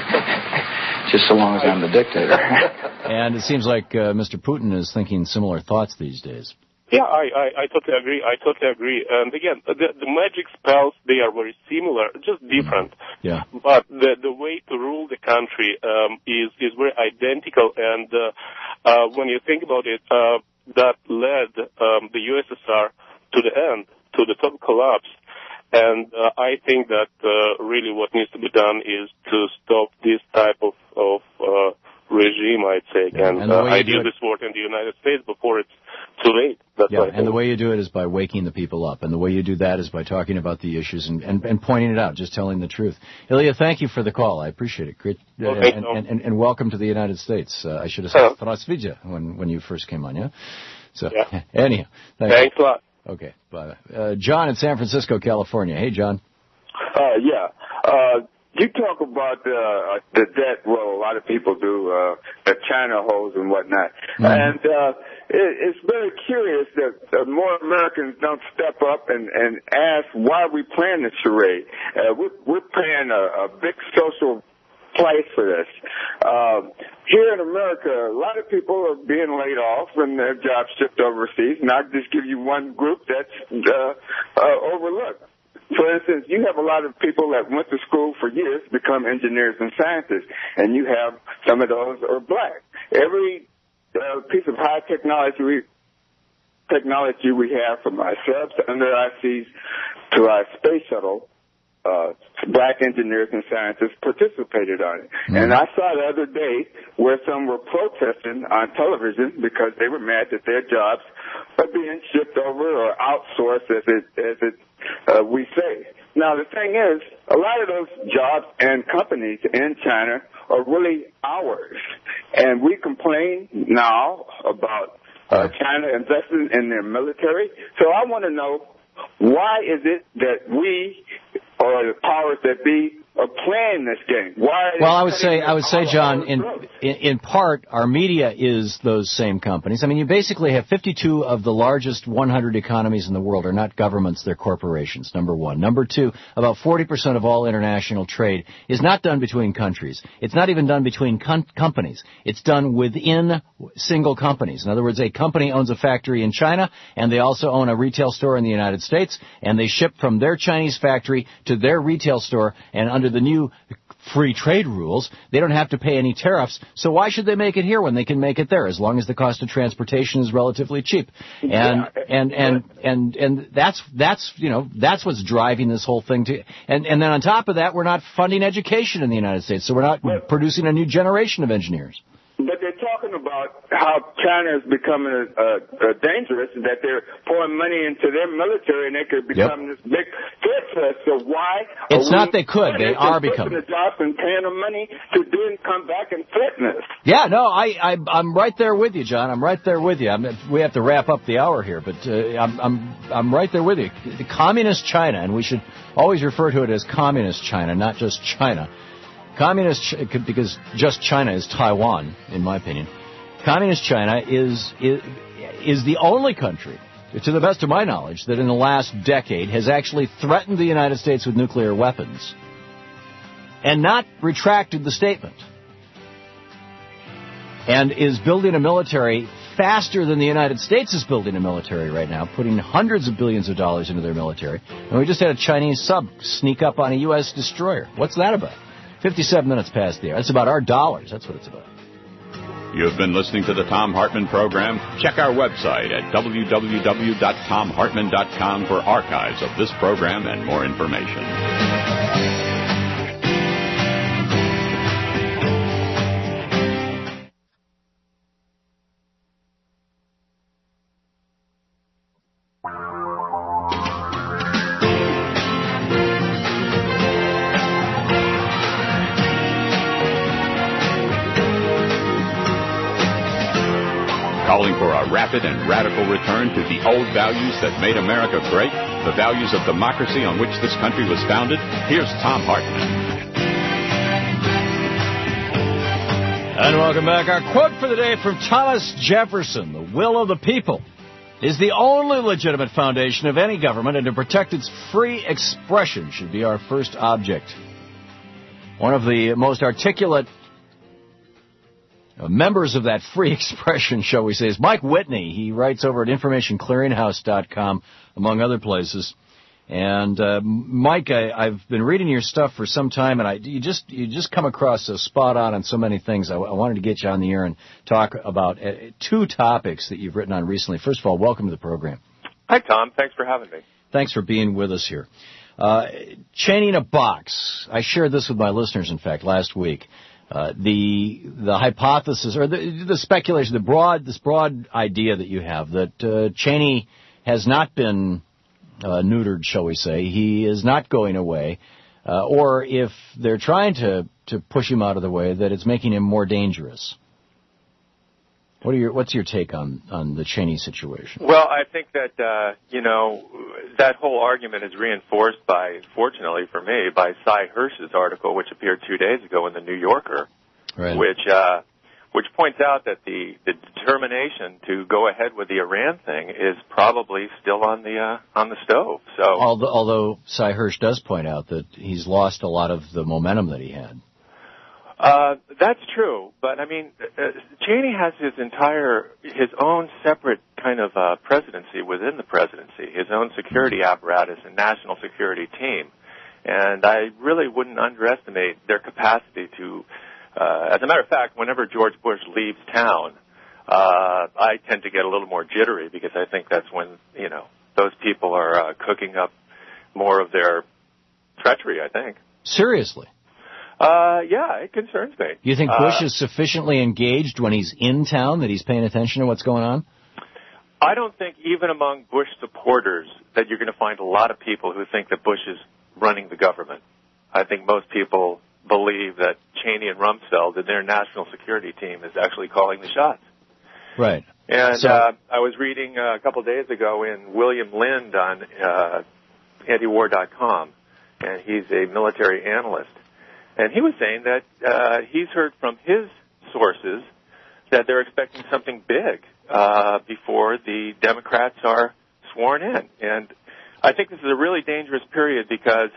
Just so long as I'm the dictator. And it seems like uh, Mister Putin is thinking similar thoughts these days. Yeah, I, I, I totally agree. I totally agree. And again, the, the magic spells, they are very similar, just different. Yeah. But the, the way to rule the country um, is, is very identical. And uh, uh, when you think about it, uh, that led um, the U S S R to the end, to the total collapse. And uh, I think that uh, really what needs to be done is to stop this type of, of uh, regime, I'd say. Yeah. And, and uh, I use it, this word in the United States before it's too late. That's yeah, and the way you do it is by waking the people up. And the way you do that is by talking about the issues and, and, and pointing it out, just telling the truth. Ilya, thank you for the call. I appreciate it. Great, uh, okay, and, no. and, and, and welcome to the United States. Uh, I should have said Здравствуйте when, when you first came on, yeah? So, yeah. anyhow. Thank Thanks you. a lot. Okay, bye. Uh, John in San Francisco, California. Hey, John. Uh, yeah. Uh, you talk about uh, the debt, well, a lot of people do, uh, the China holes and whatnot. Mm-hmm. And uh, it, it's very curious that uh, more Americans don't step up and, and ask why we playing the charade. Uh, we're, we're paying a, a big social price for this. Uh, here in America, a lot of people are being laid off and their jobs shipped overseas. And I'll just give you one group that's uh, uh, overlooked. For instance, you have a lot of people that went to school for years to become engineers and scientists, and you have some of those are black. Every uh, piece of high technology we, technology we have, from our subs to under our seas to our space shuttle, Uh, black engineers and scientists participated on it. Mm-hmm. And I saw the other day where some were protesting on television because they were mad that their jobs are being shipped over or outsourced, as it, as it, uh, we say. Now, the thing is, a lot of those jobs and companies in China are really ours. And we complain now about uh, China investing in their military. So I want to know, why is it that we, or the powers that be, are playing this game? Why? Are well, they I would say, I would say, John, in, in in part, our media is those same companies. I mean, you basically have fifty-two of the largest one hundred economies in the world are not governments; they're corporations. Number one. Number two, about forty percent of all international trade is not done between countries. It's not even done between com- companies. It's done within single companies. In other words, a company owns a factory in China, and they also own a retail store in the United States, and they ship from their Chinese factory to their retail store, and under the new free trade rules, they don't have to pay any tariffs. So why should they make it here when they can make it there, as long as the cost of transportation is relatively cheap? And Yeah. and and and and that's that's you know that's what's driving this whole thing to. And and then on top of that, we're not funding education in the United States, so we're not producing a new generation of engineers. But they're talking about how China is becoming uh, uh, dangerous and that they're pouring money into their military and they could become Yep. this big threat to us. So why? It's are not we they could. They are becoming. the jobs and paying them money to then come back and threaten us. Yeah, no, I, I, I'm right there with you, John. I'm right there with you. I'm, we have to wrap up the hour here, but uh, I'm, I'm, I'm right there with you. The communist China, and we should always refer to it as communist China, not just China. Communist, because just China is Taiwan, in my opinion. Communist China is, is is the only country, to the best of my knowledge, that in the last decade has actually threatened the United States with nuclear weapons and not retracted the statement, and is building a military faster than the United States is building a military right now, putting hundreds of billions of dollars into their military. And we just had a Chinese sub sneak up on a U S destroyer. What's that about? fifty-seven minutes past the hour. It's about our dollars. That's what it's about. You've been listening to the Tom Hartman program. Check our website at w w w dot tom hartman dot com for archives of this program and more information. Calling for a rapid and radical return to the old values that made America great, the values of democracy on which this country was founded. Here's Tom Hartman. And welcome back. Our quote for the day from Thomas Jefferson: "The will of the people is the only legitimate foundation of any government, and to protect its free expression should be our first object." One of the most articulate members of that free expression, shall we say, is Mike Whitney. He writes over at information clearinghouse dot com, among other places. And uh, Mike, I, I've been reading your stuff for some time, and I you just you just come across so spot on on so many things. I, I wanted to get you on the air and talk about uh, two topics that you've written on recently. First of all, welcome to the program. Hi, Tom. Thanks for having me. Thanks for being with us here. Uh, Cheney in a box. I shared this with my listeners, in fact, last week. Uh, the the hypothesis or the, the speculation, the broad this broad idea that you have that uh, Cheney has not been uh, neutered, shall we say, he is not going away, uh, or if they're trying to to push him out of the way, that it's making him more dangerous. What are your what's your take on on the Cheney situation? Well, I think that uh, you know that whole argument is reinforced by, fortunately for me, by Cy Hirsch's article, which appeared two days ago in the New Yorker, right. which uh, which points out that the the determination to go ahead with the Iran thing is probably still on the uh, on the stove. So, although, although Cy Hirsch does point out that he's lost a lot of the momentum that he had. Uh, that's true, but I mean, uh, Cheney has his entire, his own separate kind of uh, presidency within the presidency, his own security apparatus and national security team, and I really wouldn't underestimate their capacity to, uh, as a matter of fact, whenever George Bush leaves town, uh, I tend to get a little more jittery because I think that's when, you know, those people are uh, cooking up more of their treachery, I think. Seriously? Uh, yeah, it concerns me. You think Bush uh, is sufficiently engaged when he's in town, that he's paying attention to what's going on? I don't think even among Bush supporters that you're going to find a lot of people who think that Bush is running the government. I think most people believe that Cheney and Rumsfeld and their national security team is actually calling the shots. Right. And so, uh, I was reading uh, a couple of days ago in William Lind on uh, antiwar dot com, and he's a military analyst. And he was saying that uh, he's heard from his sources that they're expecting something big uh, before the Democrats are sworn in. And I think this is a really dangerous period because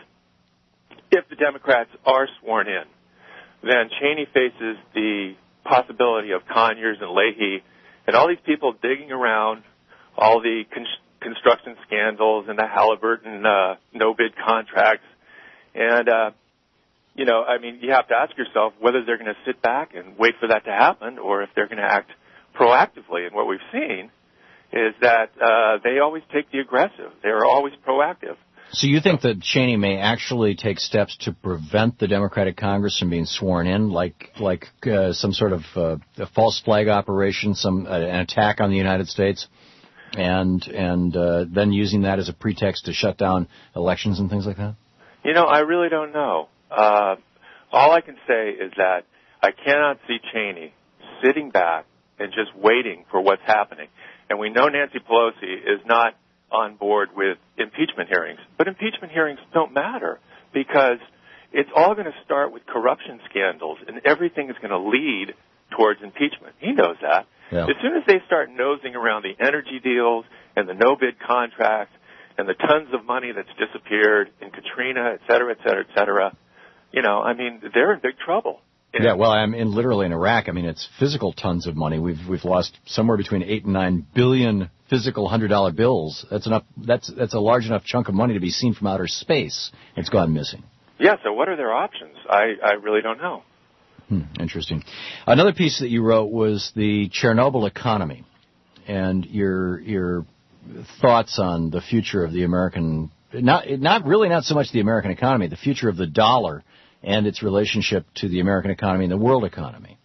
if the Democrats are sworn in, then Cheney faces the possibility of Conyers and Leahy and all these people digging around all the con- construction scandals and the Halliburton uh, no-bid contracts. And, uh, you know, I mean, you have to ask yourself whether they're going to sit back and wait for that to happen or if they're going to act proactively. And what we've seen is that uh, they always take the aggressive. They're always proactive. So you think that Cheney may actually take steps to prevent the Democratic Congress from being sworn in, like like uh, some sort of uh, a false flag operation, some uh, an attack on the United States, and and uh, then using that as a pretext to shut down elections and things like that? You know, I really don't know. Uh, all I can say is that I cannot see Cheney sitting back and just waiting for what's happening. And we know Nancy Pelosi is not on board with impeachment hearings. But impeachment hearings don't matter because it's all going to start with corruption scandals and everything is going to lead towards impeachment. He knows that. Yeah. As soon as they start nosing around the energy deals and the no-bid contracts and the tons of money that's disappeared in Katrina, et cetera, et cetera, et cetera, you know, I mean, they're in big trouble. Yeah, well, I'm in literally in Iraq. I mean, it's physical tons of money. We've we've lost somewhere between eight and nine billion physical hundred dollar bills. That's enough. That's that's a large enough chunk of money to be seen from outer space. It's gone missing. Yeah. So what are their options? I I really don't know. Hmm, interesting. Another piece that you wrote was the Chernobyl economy, and your your thoughts on the future of the American. Not not really not so much the American economy, the future of the dollar and its relationship to the American economy and the world economy.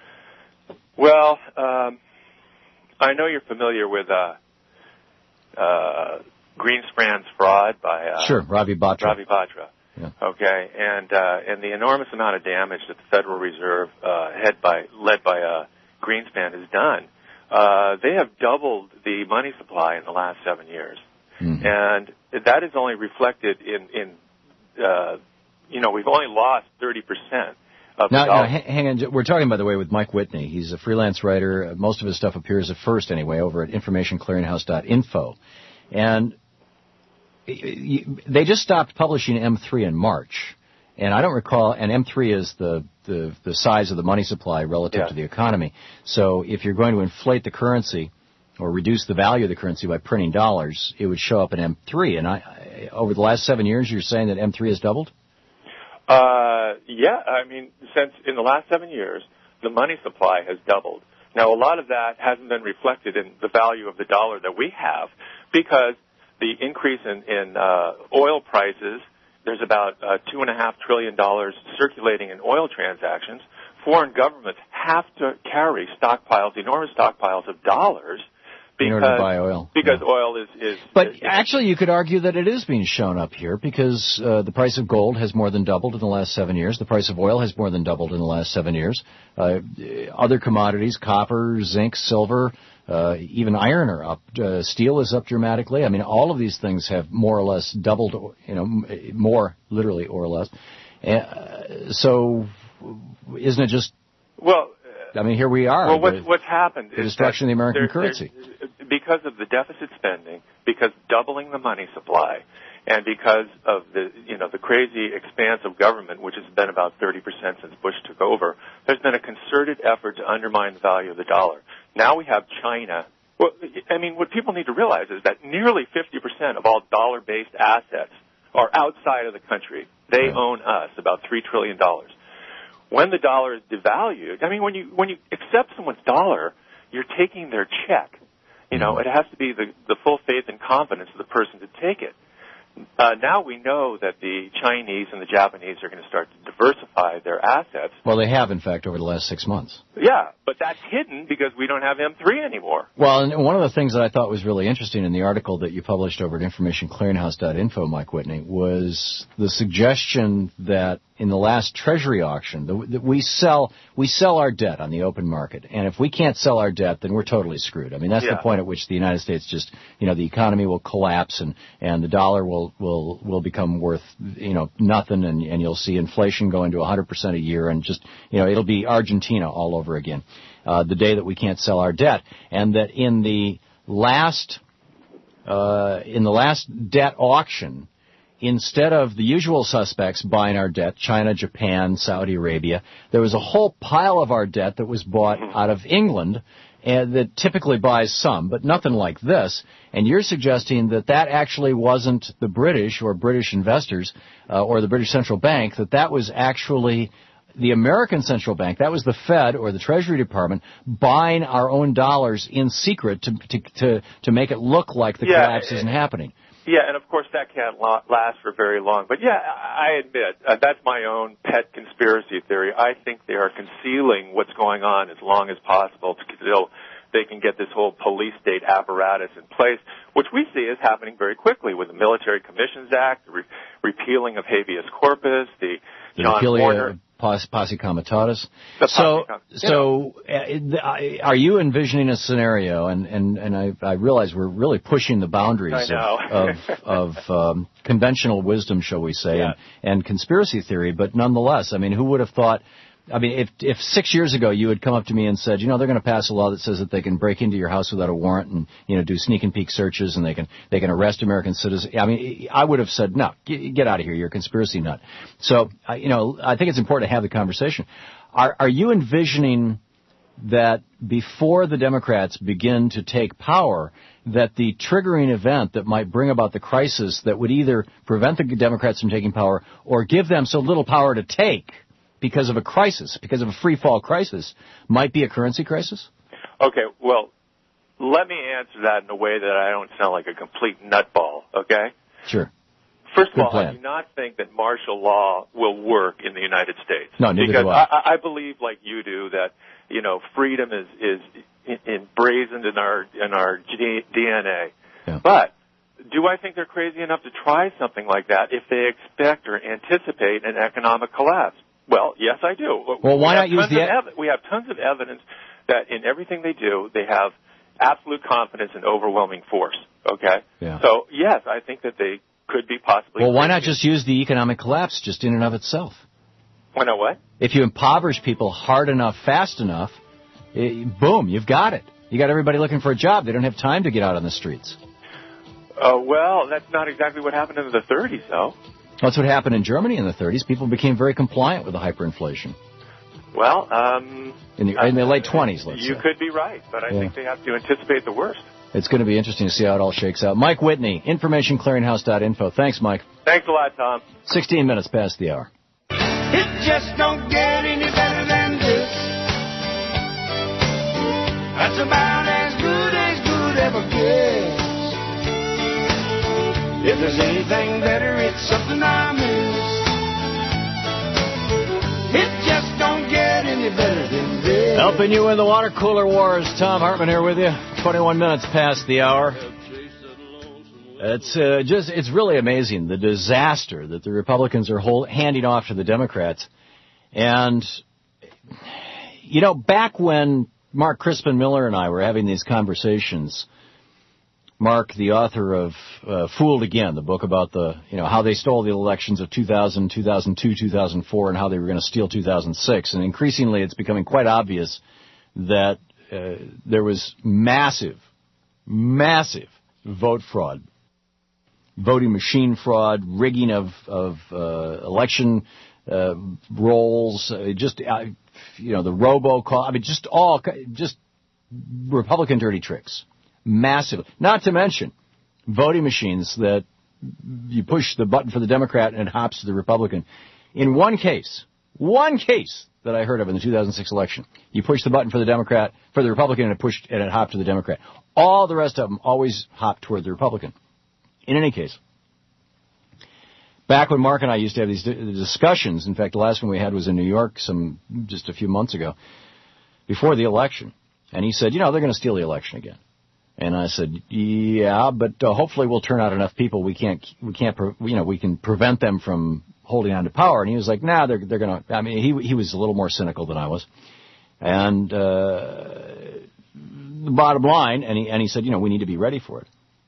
Well, um, I know you're familiar with uh, uh, Greenspan's fraud by uh, sure, Ravi Batra. Ravi Batra. Yeah. Okay, and uh, and the enormous amount of damage that the Federal Reserve, uh, head by led by uh, Greenspan, has done. Uh, they have doubled the money supply in the last seven years, mm-hmm. and that is only reflected in in. Uh, You know, we've only lost thirty percent of now, the dollar. Now, hang on. We're talking, by the way, with Mike Whitney. He's a freelance writer. Most of his stuff appears at first, anyway, over at information clearinghouse dot info. And they just stopped publishing M three in March. And I don't recall, and M three is the, the, the size of the money supply relative yeah. to the economy. So if you're going to inflate the currency or reduce the value of the currency by printing dollars, it would show up in M three. And I, over the last seven years, you're saying that M three has doubled? Uh, yeah, I mean, since in the last seven years, the money supply has doubled. Now, a lot of that hasn't been reflected in the value of the dollar that we have because the increase in, in uh, oil prices, there's about uh, two and a half trillion dollars circulating in oil transactions. Foreign governments have to carry stockpiles, enormous stockpiles of dollars. In order to buy oil. Because yeah. oil is... is but is, actually, you could argue that it is being shown up here because uh, the price of gold has more than doubled in the last seven years. The price of oil has more than doubled in the last seven years. Uh, other commodities, copper, zinc, silver, uh, even iron are up. Uh, steel is up dramatically. I mean, all of these things have more or less doubled, you know, more literally or less. Uh, so isn't it just... Well... I mean, here we are. Well, what's, what's happened the is destruction of the American there, currency. Because of the deficit spending, because doubling the money supply, and because of the, you know, the crazy expanse of government, which has been about thirty percent since Bush took over, there's been a concerted effort to undermine the value of the dollar. Now we have China. Well, I mean, what people need to realize is that nearly fifty percent of all dollar-based assets are outside of the country. They yeah. own us, about three trillion dollars. When the dollar is devalued, I mean, when you when you accept someone's dollar, you're taking their check. You know, it has to be the, the full faith and confidence of the person to take it. Uh, now we know that the Chinese and the Japanese are going to start to diversify their assets. Well, they have, in fact, over the last six months. Yeah, but that's hidden because we don't have M three anymore. Well, and one of the things that I thought was really interesting in the article that you published over at information clearinghouse dot info, Mike Whitney, was the suggestion that in the last Treasury auction, the, the, we sell we sell our debt on the open market, and if we can't sell our debt, then we're totally screwed. I mean, that's Yeah. the point at which the United States just, you know, the economy will collapse, and, and the dollar will, will, will become worth, you know, nothing, and, and you'll see inflation going to one hundred percent a year, and just, you know, it'll be Argentina all over again, uh, the day that we can't sell our debt. And that in the last, uh, in the last debt auction, instead of the usual suspects buying our debt, China, Japan, Saudi Arabia, there was a whole pile of our debt that was bought out of England, and that typically buys some, but nothing like this. And you're suggesting that that actually wasn't the British or British investors uh, or the British Central Bank, that that was actually the American Central Bank, that was the Fed or the Treasury Department buying our own dollars in secret to to to, to make it look like the Yeah, collapse isn't happening. Yeah, and of course that can't la- last for very long. But yeah, I admit, uh, that's my own pet conspiracy theory. I think they are concealing what's going on as long as possible until they can get this whole police state apparatus in place, which we see is happening very quickly with the Military Commissions Act, the re- repealing of habeas corpus, the The John repealing Warner. of Posse, posse comitatus. The So, posse- so uh, are you envisioning a scenario? And and and I, I realize we're really pushing the boundaries I know. of of, of um, conventional wisdom, shall we say, Yeah. and, and conspiracy theory. But nonetheless, I mean, who would have thought? I mean, if if six years ago you had come up to me and said, you know, they're going to pass a law that says that they can break into your house without a warrant and, you know, do sneak and peek searches, and they can they can arrest American citizens. I mean, I would have said, no, get, get out of here. You're a conspiracy nut. So, I- you know, I think it's important to have the conversation. Are are you envisioning that before the Democrats begin to take power, that the triggering event that might bring about the crisis that would either prevent the Democrats from taking power or give them so little power to take because of a crisis, because of a free fall crisis, might be a currency crisis? Okay, well, let me answer that in a way that I don't sound like a complete nutball, okay? Sure. First of Good all, plan. I do not think that martial law will work in the United States. No, neither because do I. I, I believe, like you do, that, you know, freedom is, is emblazoned in our, in our D N A. Yeah. But do I think they're crazy enough to try something like that if they expect or anticipate an economic collapse? Well, yes, I do. Well, why we not have use tons the of ev- we have tons of evidence that in everything they do, they have absolute confidence and overwhelming force. Okay? Yeah. So, yes, I think that they could be possibly... Well, why not crazy. just use the economic collapse just in and of itself? Why not what? If you impoverish people hard enough, fast enough, eh, boom, you've got it. You got everybody looking for a job. They don't have time to get out on the streets. Uh, well, that's not exactly what happened in the thirties, though. That's what happened in Germany in the thirties. People became very compliant with the hyperinflation. Well, um... In the, in the late twenties, let's You say. could be right, but I Yeah. think they have to anticipate the worst. It's going to be interesting to see how it all shakes out. Mike Whitney, information clearinghouse dot info. Thanks, Mike. Thanks a lot, Tom. sixteen minutes past the hour. It just don't get any better than this. That's about as good as good ever gets. If there's anything better, it's something I miss. It just don't get any better than this. Helping you in the water cooler wars. Tom Hartman here with you. twenty-one minutes past the hour. It's uh, just, it's really amazing, the disaster that the Republicans are hold, handing off to the Democrats. And, you know, back when Mark Crispin Miller and I were having these conversations, Mark, the author of uh, Fooled Again, the book about the, you know, how they stole the elections of two thousand, two thousand two, two thousand four, and how they were going to steal two thousand six. And increasingly it's becoming quite obvious that uh, there was massive, massive vote fraud, voting machine fraud, rigging of, of uh, election uh, rolls, uh, just, uh, you know, the robocall. I mean, just all, just Republican dirty tricks. Massive. Not to mention voting machines that you push the button for the Democrat and it hops to the Republican. In one case, one case that I heard of in the two thousand six election, you push the button for the Democrat, for the Republican, and it pushed and it hopped to the Democrat. All the rest of them always hopped toward the Republican. In any case, back when Mark and I used to have these discussions, in fact, the last one we had was in New York some just a few months ago, before the election, and he said, you know, they're going to steal the election again. And I said, yeah, but uh, hopefully we'll turn out enough people we can't, we can't, pre- you know, we can prevent them from holding on to power. And he was like, nah, they're, they're going to, I mean, he, he was a little more cynical than I was. And, uh, the bottom line, and he, and he said, you know, we need to be ready for it.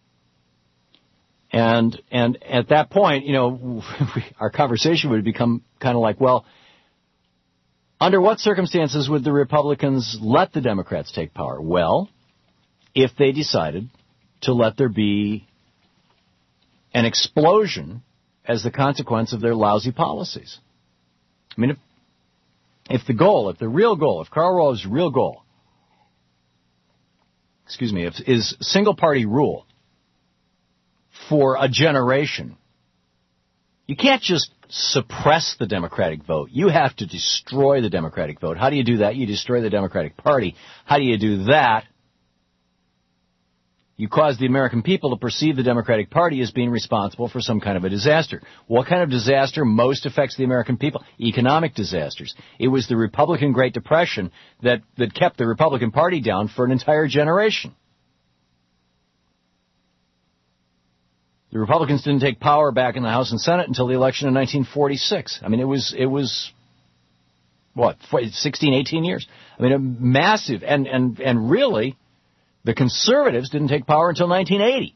And, and at that point, you know, our conversation would become kind of like, well, under what circumstances would the Republicans let the Democrats take power? Well, if they decided to let there be an explosion as the consequence of their lousy policies. I mean, if, if the goal, if the real goal, if Karl Rove's real goal, excuse me, if, is single-party rule for a generation, you can't just suppress the Democratic vote. You have to destroy the Democratic vote. How do you do that? You destroy the Democratic Party. How do you do that? You cause the American people to perceive the Democratic Party as being responsible for some kind of a disaster. What kind of disaster most affects the American people? Economic disasters. It was the Republican Great Depression that, that kept the Republican Party down for an entire generation. The Republicans didn't take power back in the House and Senate until the election in nineteen forty-six. I mean, it was, it was, what, sixteen, eighteen years? I mean, a massive, and, and, and really, the conservatives didn't take power until nineteen eighty.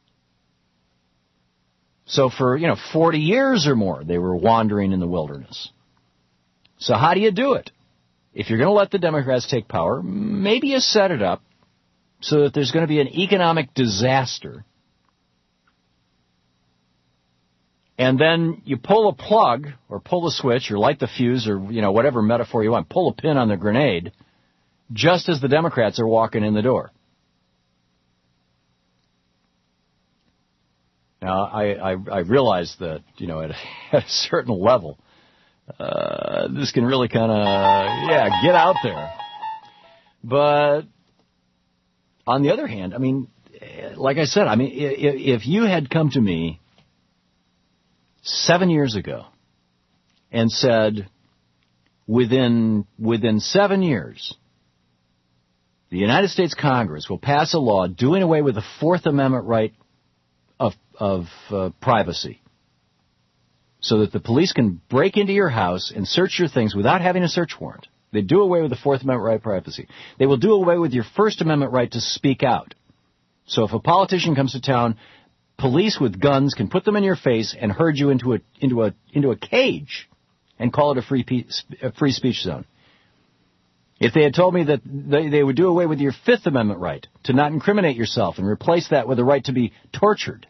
So for, you know, forty years or more, they were wandering in the wilderness. So how do you do it? If you're going to let the Democrats take power, maybe you set it up so that there's going to be an economic disaster. And then you pull a plug or pull the switch or light the fuse or, you know, whatever metaphor you want, pull a pin on the grenade just as the Democrats are walking in the door. Now, I, I, I realize that, you know, at a, at a certain level, uh, this can really kind of, yeah, get out there. But on the other hand, I mean, like I said, I mean, if, if you had come to me seven years ago and said, within, within seven years, the United States Congress will pass a law doing away with the Fourth Amendment right of of uh, privacy, so that the police can break into your house and search your things without having a search warrant. They do away with the Fourth Amendment right of privacy. They will do away with your First Amendment right to speak out. So if a politician comes to town, police with guns can put them in your face and herd you into a into a into a cage and call it a free pe- a free speech zone. If they had told me that they, they would do away with your Fifth Amendment right to not incriminate yourself and replace that with a right to be tortured,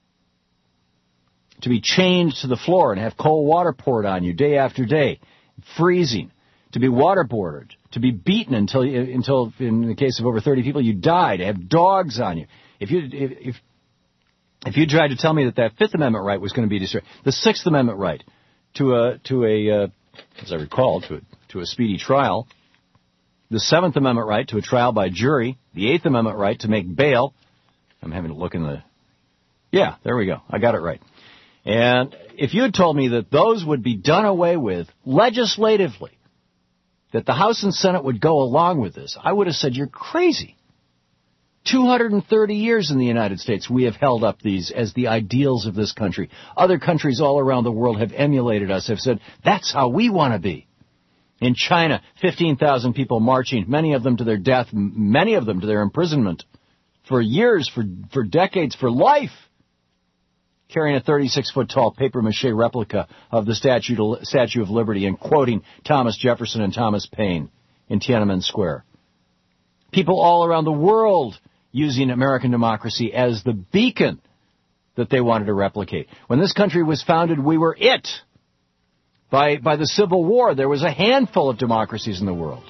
to be chained to the floor and have cold water poured on you day after day, freezing, to be waterboarded, to be beaten until, until in the case of over thirty people, you die, to have dogs on you. If you, if, if, if you tried to tell me that that Fifth Amendment right was going to be destroyed, the Sixth Amendment right to a, to a, uh, as I recall, to a, to a speedy trial, the Seventh Amendment right to a trial by jury, the Eighth Amendment right to make bail. I'm having to look in the... Yeah, there we go. I got it right. And if you had told me that those would be done away with legislatively, that the House and Senate would go along with this, I would have said, you're crazy. two hundred thirty years in the United States, we have held up these as the ideals of this country. Other countries all around the world have emulated us, have said, that's how we want to be. In China, fifteen thousand people marching, many of them to their death, many of them to their imprisonment for years, for, for decades, for life, carrying a thirty-six foot tall papier-mâché replica of the Statue, Statue of Liberty and quoting Thomas Jefferson and Thomas Paine in Tiananmen Square. People all around the world using American democracy as the beacon that they wanted to replicate. When this country was founded, we were it. By, by the Civil War, there was a handful of democracies in the world.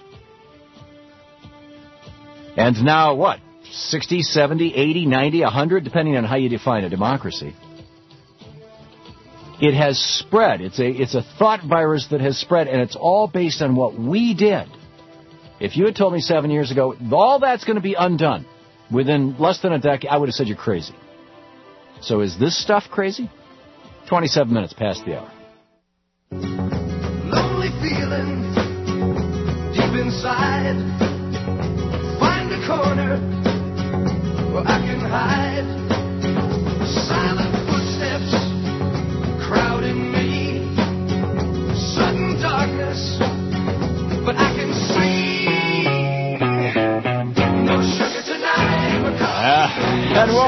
And now, what, sixty, seventy, eighty, ninety, one hundred, depending on how you define a democracy. It has spread. It's a, it's a thought virus that has spread, and it's all based on what we did. If you had told me seven years ago, all that's going to be undone within less than a decade, I would have said you're crazy. So is this stuff crazy? twenty-seven minutes past the hour. Lonely feelings deep inside. Find a corner where I can hide. Silent footsteps crowding me.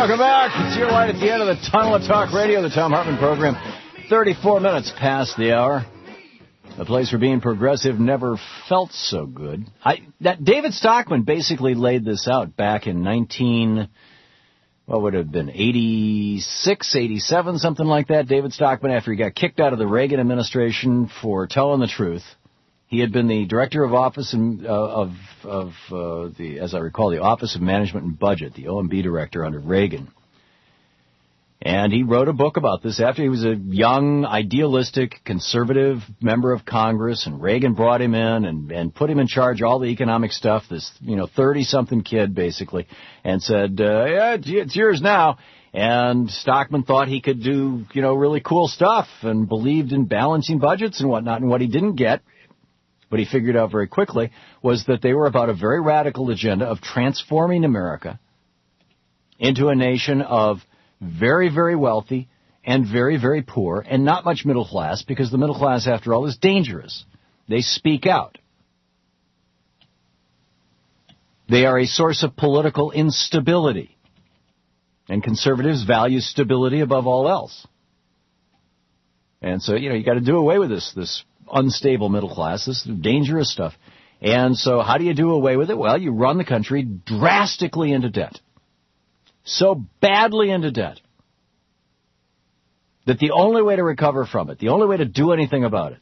Welcome back. It's your light at the end of the tunnel of talk radio, the Thom Hartmann program. thirty-four minutes past the hour. The place for being progressive never felt so good. I, that David Stockman basically laid this out back in nineteen, what would it have been, eighty-six, eighty-seven, something like that. David Stockman, after he got kicked out of the Reagan administration for telling the truth. He had been the director of office and, uh, of, of uh, the, as I recall, the Office of Management and Budget, the O M B director under Reagan. And he wrote a book about this after he was a young, idealistic, conservative member of Congress, and Reagan brought him in and, and put him in charge of all the economic stuff, this, you know, thirty-something kid, basically, and said, uh, yeah, it's yours now. And Stockman thought he could do, you know, really cool stuff and believed in balancing budgets and whatnot. And what he didn't get, what he figured out very quickly, was that they were about a very radical agenda of transforming America into a nation of very, very wealthy and very, very poor and not much middle class, because the middle class, after all, is dangerous. They speak out. They are a source of political instability. And conservatives value stability above all else. And so, you know, you got to do away with this, this unstable middle class, this dangerous stuff. And so how do you do away with it? Well, you run the country drastically into debt. So badly into debt that the only way to recover from it, the only way to do anything about it,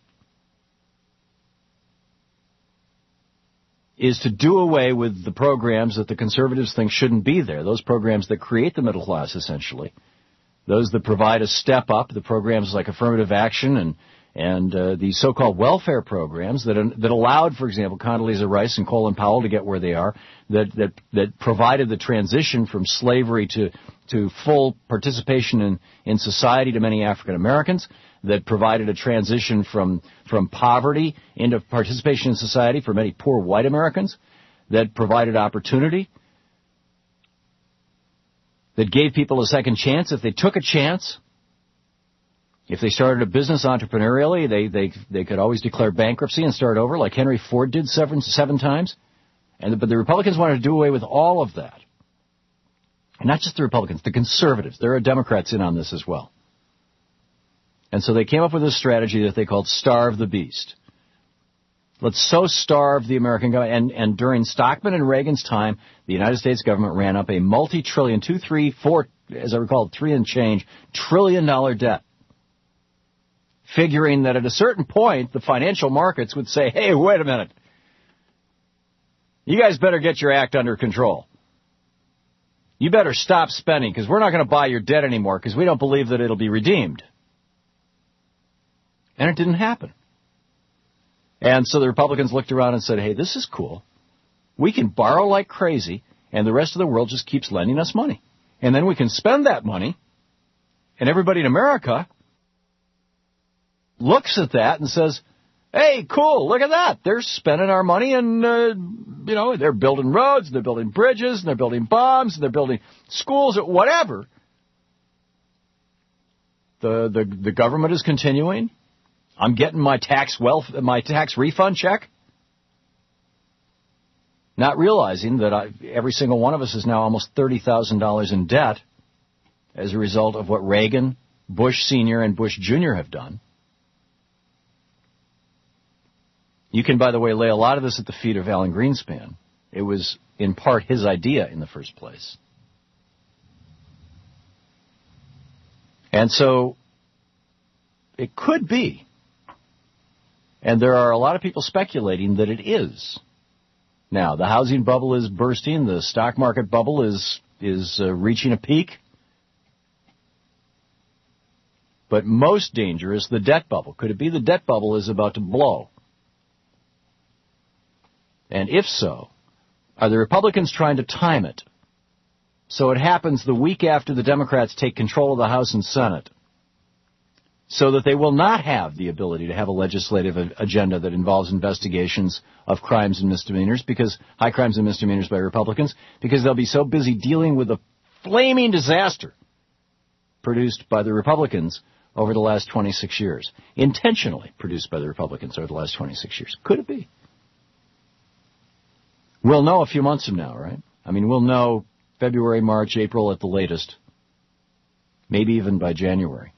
is to do away with the programs that the conservatives think shouldn't be there, those programs that create the middle class, essentially, those that provide a step up, the programs like affirmative action and and uh, the so-called welfare programs that that allowed, for example, Condoleezza Rice and Colin Powell to get where they are, that that that provided the transition from slavery to to full participation in in society to many African Americans, that provided a transition from from poverty into participation in society for many poor white Americans, that provided opportunity, that gave people a second chance if they took a chance. If they started a business entrepreneurially, they, they, they could always declare bankruptcy and start over, like Henry Ford did seven, seven times. And, but the Republicans wanted to do away with all of that. And not just the Republicans, the conservatives. There are Democrats in on this as well. And so they came up with a strategy that they called Starve the Beast. Let's so starve the American government. And, and during Stockman and Reagan's time, the United States government ran up a multi-trillion, two, three, four, as I recall, three and change, trillion dollar debt. Figuring that at a certain point, the financial markets would say, hey, wait a minute. You guys better get your act under control. You better stop spending, because we're not going to buy your debt anymore, because we don't believe that it'll be redeemed. And it didn't happen. And so the Republicans looked around and said, hey, this is cool. We can borrow like crazy, and the rest of the world just keeps lending us money. And then we can spend that money, and everybody in America looks at that and says, hey, cool, look at that. They're spending our money and, uh, you know, they're building roads, and they're building bridges, and they're building bombs, and they're building schools, or whatever. The, the, the government is continuing. I'm getting my tax wealth, my tax refund check. Not realizing that I, every single one of us is now almost thirty thousand dollars in debt as a result of what Reagan, Bush Senior, and Bush Junior have done. You can, by the way, lay a lot of this at the feet of Alan Greenspan. It was, in part, his idea in the first place. And so, it could be, and there are a lot of people speculating that it is. Now, the housing bubble is bursting, the stock market bubble is, is uh, reaching a peak. But most danger is the debt bubble. Could it be the debt bubble is about to blow? And if so, are the Republicans trying to time it so it happens the week after the Democrats take control of the House and Senate, so that they will not have the ability to have a legislative agenda that involves investigations of crimes and misdemeanors, because high crimes and misdemeanors by Republicans, because they'll be so busy dealing with the flaming disaster produced by the Republicans over the last twenty-six years, intentionally produced by the Republicans over the last twenty-six years. Could it be? We'll know a few months from now, right? I mean, we'll know February, March, April at the latest. Maybe even by January.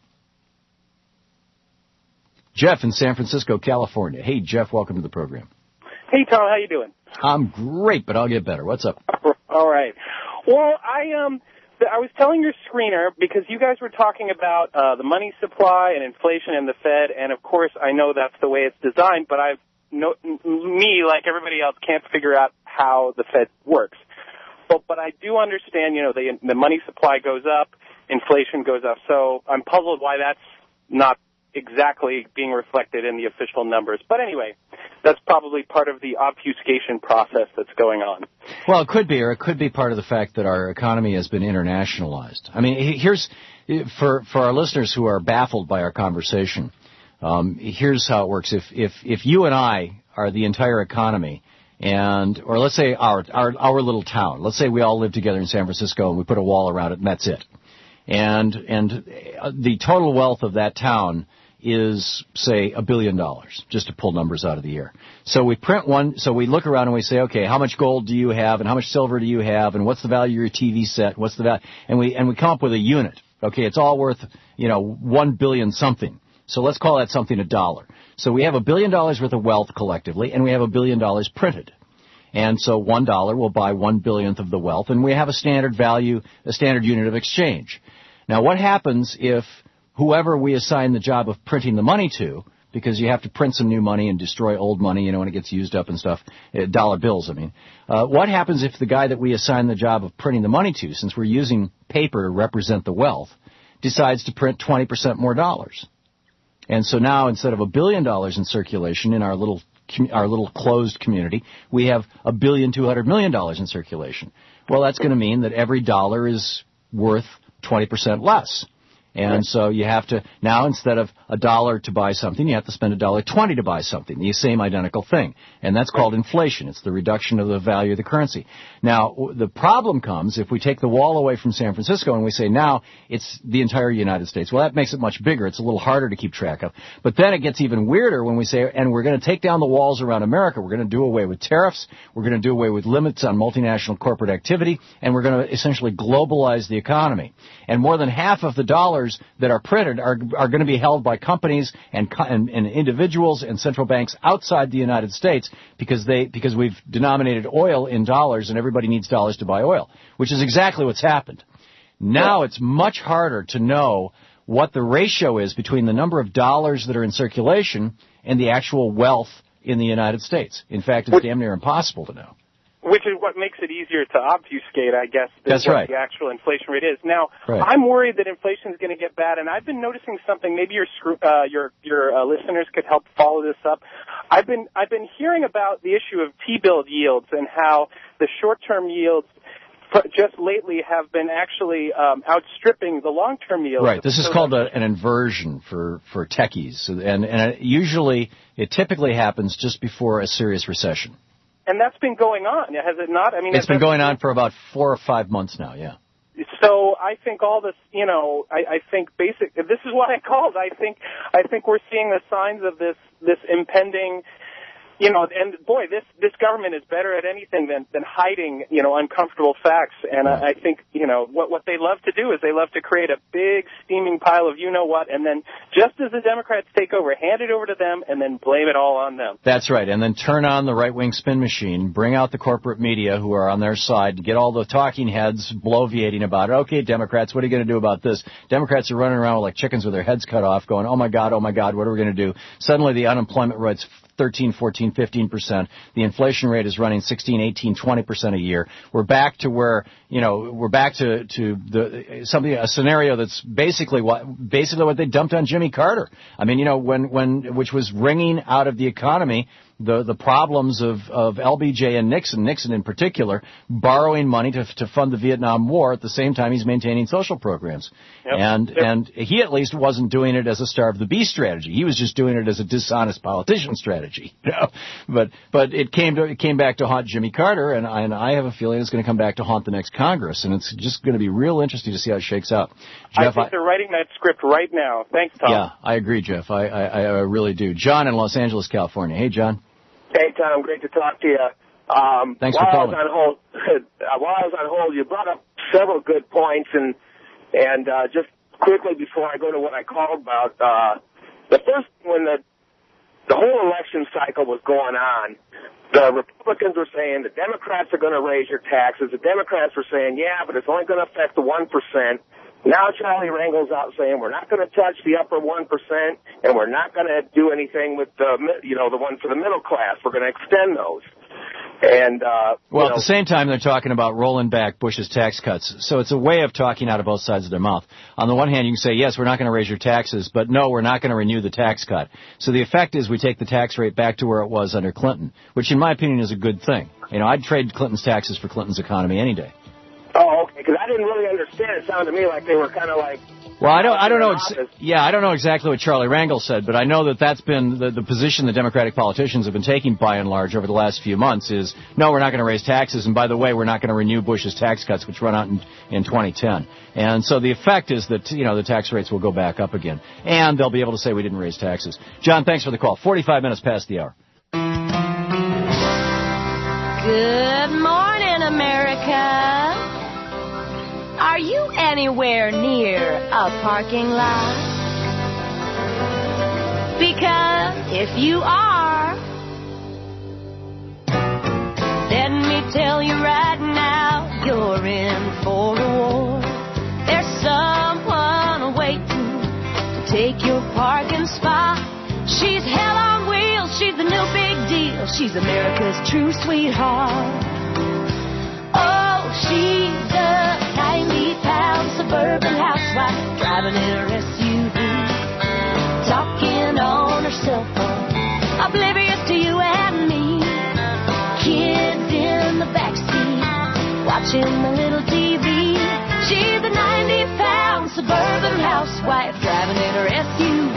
Jeff in San Francisco, California. Hey, Jeff, welcome to the program. Hey, Tom, how you doing? I'm great, but I'll get better. What's up? All right. Well, I um, I was telling your screener because you guys were talking about uh, the money supply and inflation and the Fed, and of course I know that's the way it's designed, but I've no, me, like everybody else, can't figure out how the Fed works. But but I do understand, you know, the the money supply goes up, inflation goes up, so I'm puzzled why that's not exactly being reflected in the official numbers. But anyway, that's probably part of the obfuscation process that's going on. Well, it could be, or it could be part of the fact that our economy has been internationalized. I mean, here's, for for our listeners who are baffled by our conversation, um, here's how it works. If, if, if you and I are the entire economy, and, or let's say our, our, our little town, let's say we all live together in San Francisco and we put a wall around it and that's it. And, and the total wealth of that town is, say, a billion dollars, just to pull numbers out of the air. So we print one, so we look around and we say, okay, how much gold do you have, and how much silver do you have, and what's the value of your T V set, what's the value, and we, and we come up with a unit. Okay, it's all worth, you know, one billion something. So let's call that something a dollar. So we have a billion dollars worth of wealth collectively, and we have a billion dollars printed. And so one dollar will buy one billionth of the wealth, and we have a standard value, a standard unit of exchange. Now, what happens if whoever we assign the job of printing the money to, because you have to print some new money and destroy old money, you know, when it gets used up and stuff, uh, dollar bills, I mean. Uh, what happens if the guy that we assign the job of printing the money to, since we're using paper to represent the wealth, decides to print twenty percent more dollars? And so now, instead of a billion dollars in circulation in our little our little closed community, we have a billion two hundred million dollars in circulation. Well, that's going to mean that every dollar is worth twenty percent less. And so you have to, now instead of a dollar to buy something, you have to spend a dollar twenty to buy something, the same identical thing. And that's called inflation. It's the reduction of the value of the currency. Now, the problem comes if we take the wall away from San Francisco and we say now it's the entire United States. Well, that makes it much bigger. It's a little harder to keep track of. But then it gets even weirder when we say, and we're going to take down the walls around America. We're going to do away with tariffs. We're going to do away with limits on multinational corporate activity. And we're going to essentially globalize the economy. And more than half of the dollars that are printed are are going to be held by companies and, and and individuals and central banks outside the United States because they because we've denominated oil in dollars and everybody needs dollars to buy oil, which is exactly what's happened. Now it's much harder to know what the ratio is between the number of dollars that are in circulation and the actual wealth in the United States. In fact, it's damn near impossible to know. Which is what makes it easier to obfuscate, I guess, than That's what right. the actual inflation rate is. Now, right. I'm worried that inflation is going to get bad, and I've been noticing something. Maybe your uh, your your uh, listeners could help follow this up. I've been I've been hearing about the issue of T-bill yields and how the short-term yields just lately have been actually um, outstripping the long-term yields. Right. This is called a, an inversion for for techies, and and it usually it typically happens just before a serious recession. And that's been going on, has it not? I mean, it's been going on for about four or five months now, yeah. So I think all this, you know, I, I think basic. This is what I called. I think, I think we're seeing the signs of this, this impending. You know, and boy, this this government is better at anything than than hiding, you know, uncomfortable facts. And I, I think, you know, what what they love to do is they love to create a big steaming pile of you know what, and then just as the Democrats take over, hand it over to them, and then blame it all on them. That's right, and then turn on the right wing spin machine, bring out the corporate media who are on their side, get all the talking heads bloviating about it. Okay, Democrats, what are you going to do about this? Democrats are running around like chickens with their heads cut off, going, oh my God, oh my God, what are we going to do? Suddenly, the unemployment rate's thirteen, fourteen, fifteen percent. The inflation rate is running sixteen, eighteen, twenty percent a year. We're back to where, you know, we're back to, to the, something, a scenario that's basically what, basically what they dumped on Jimmy Carter. I mean, you know, when, when, which was wringing out of the economy the, the problems of, of L B J and Nixon, Nixon in particular, borrowing money to, to fund the Vietnam War at the same time he's maintaining social programs. Yep. And, yep. and he at least wasn't doing it as a starve the beast strategy. He was just doing it as a dishonest politician strategy. You know? But, but it came to, it came back to haunt Jimmy Carter, and I, and I have a feeling it's going to come back to haunt the next Congress, and it's just going to be real interesting to see how it shakes out. Jeff, I think I, they're writing that script right now. Thanks, Tom. Yeah, I agree, Jeff. I, I, I really do. John in Los Angeles, California. Hey, John. Hey, Tom, great to talk to you. Um, Thanks while for calling. I was on hold, while I was on hold, you brought up several good points, and and uh, just quickly before I go to what I called about, uh, the first when the the whole election cycle was going on, the Republicans were saying the Democrats are going to raise your taxes. The Democrats were saying, yeah, but it's only going to affect the one percent. Now Charlie Rangel's out saying we're not going to touch the upper one percent, and we're not going to do anything with the, you know, the one for the middle class. We're going to extend those. And uh, well, you know, at the same time, they're talking about rolling back Bush's tax cuts. So it's a way of talking out of both sides of their mouth. On the one hand, you can say, yes, we're not going to raise your taxes, but no, we're not going to renew the tax cut. So the effect is we take the tax rate back to where it was under Clinton, which in my opinion is a good thing. You know, I'd trade Clinton's taxes for Clinton's economy any day. Oh, okay, because I didn't really understand. It sounded to me like they were kind of like... Well, I don't, I don't know. Ex- yeah, I don't know exactly what Charlie Rangel said, but I know that that's been the, the position the Democratic politicians have been taking by and large over the last few months is, no, we're not going to raise taxes, and by the way, we're not going to renew Bush's tax cuts, which run out in, in twenty ten. And so the effect is that, you know, the tax rates will go back up again, and they'll be able to say we didn't raise taxes. John, thanks for the call. forty-five minutes past the hour. Good morning, America. Are you anywhere near a parking lot? Because if you are, let me tell you right now, you're in for a war. There's someone waiting to take your parking spot. She's hell on wheels, she's the new big deal. She's America's true sweetheart. Oh, she's a ninety-pound suburban housewife driving in her S U V, talking on her cell phone, oblivious to you and me. Kids in the backseat, watching the little T V. She's a ninety-pound suburban housewife driving in her S U V.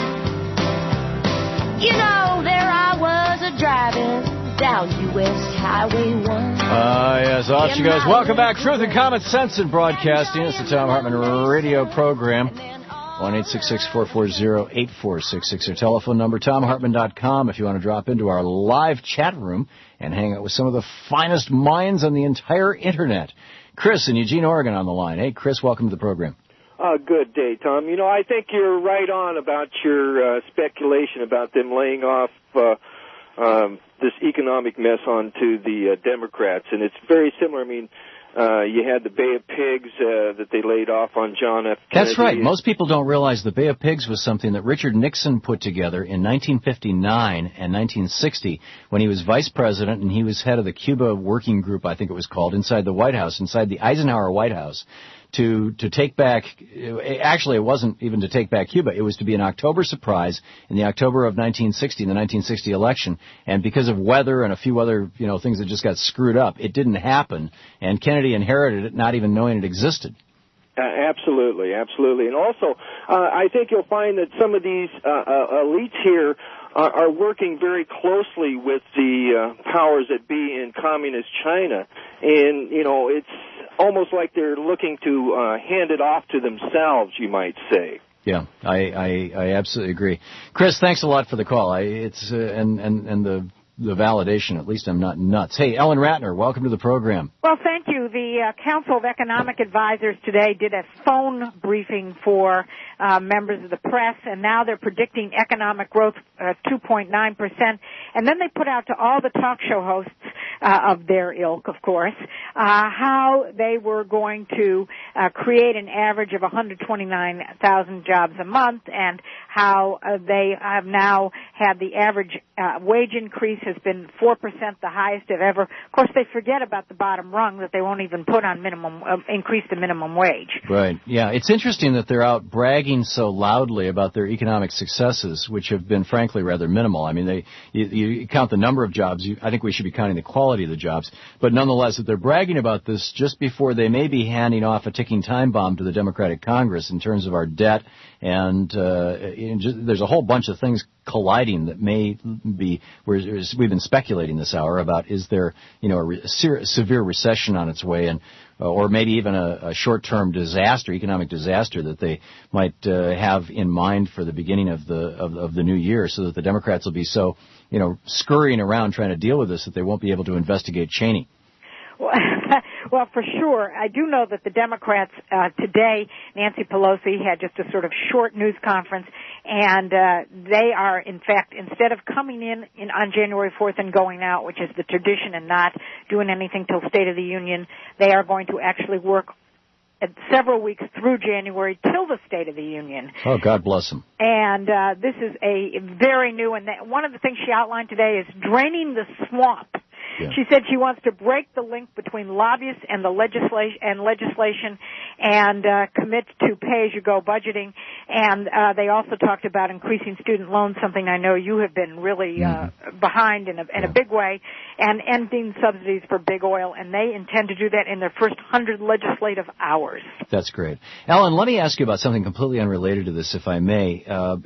You know, there I was a-driving down U S Highway one. Ah, uh, yes, off she goes. Welcome back. Truth and Common Sense in Broadcasting. It's the Thom Hartmann radio program. one eight six six, four four zero, eight four six six. Our telephone number, tom hartmann dot com, if you want to drop into our live chat room and hang out with some of the finest minds on the entire Internet. Chris in Eugene, Oregon on the line. Hey, Chris, welcome to the program. Uh, good day, Tom. You know, I think you're right on about your uh, speculation about them laying off uh, um, this economic mess onto the uh, Democrats, and it's very similar. I mean, uh, you had the Bay of Pigs uh, that they laid off on John F. Kennedy. That's right. Most people don't realize the Bay of Pigs was something that Richard Nixon put together in nineteen fifty-nine and nineteen sixty when he was vice president and he was head of the Cuba Working Group, I think it was called, inside the White House, inside the Eisenhower White House. To, to take back, actually it wasn't even to take back Cuba, it was to be an October surprise in the October of nineteen sixty, in the nineteen sixty election, and because of weather and a few other, you know, things that just got screwed up, it didn't happen, and Kennedy inherited it not even knowing it existed. Uh, absolutely, absolutely. And also, uh, I think you'll find that some of these uh, uh, elites here are, are working very closely with the uh, powers that be in communist China, and, you know, it's almost like they're looking to uh, hand it off to themselves, you might say. Yeah, I, I, I absolutely agree. Chris, thanks a lot for the call. I, it's uh, and, and, and the the validation. At least I'm not nuts. Hey, Ellen Ratner, welcome to the program. Well, thank you. The uh, Council of Economic Advisors today did a phone briefing for uh, members of the press, and now they're predicting economic growth uh, two point nine percent. And then they put out to all the talk show hosts uh, of their ilk, of course, uh, how they were going to uh, create an average of one hundred twenty-nine thousand jobs a month, and how uh, they have now had the average uh, wage increase has been four percent, the highest they've ever. Of course, they forget about the bottom rung, that they won't even put on minimum, uh, increase the minimum wage. Right. Yeah. It's interesting that they're out bragging so loudly about their economic successes, which have been, frankly, rather minimal. I mean, they you, you count the number of jobs. You, I think we should be counting the quality of the jobs. But nonetheless, that they're bragging about this just before they may be handing off a ticking time bomb to the Democratic Congress in terms of our debt. And uh, just, there's a whole bunch of things colliding that may be, we've been speculating this hour about, is there, you know, a, re, a severe recession on its way, and uh, or maybe even a, a short-term disaster, economic disaster that they might uh, have in mind for the beginning of the of, of the new year, so that the Democrats will be so, you know, scurrying around trying to deal with this that they won't be able to investigate Cheney. Well, for sure. I do know that the Democrats uh, today, Nancy Pelosi had just a sort of short news conference, and uh, they are, in fact, instead of coming in, in on January fourth and going out, which is the tradition, and not doing anything till State of the Union, they are going to actually work several weeks through January till the State of the Union. Oh, God bless them. And uh, this is a very new, and that, one of the things she outlined today is draining the swamp. Yeah. She said she wants to break the link between lobbyists and the legislation and legislation, and uh, commit to pay-as-you-go budgeting. And uh, they also talked about increasing student loans, something I know you have been really uh, mm-hmm. behind in a, in yeah. a big way, and ending subsidies for big oil. And they intend to do that in their first hundred legislative hours. That's great, Ellen. Let me ask you about something completely unrelated to this, if I may. Uh,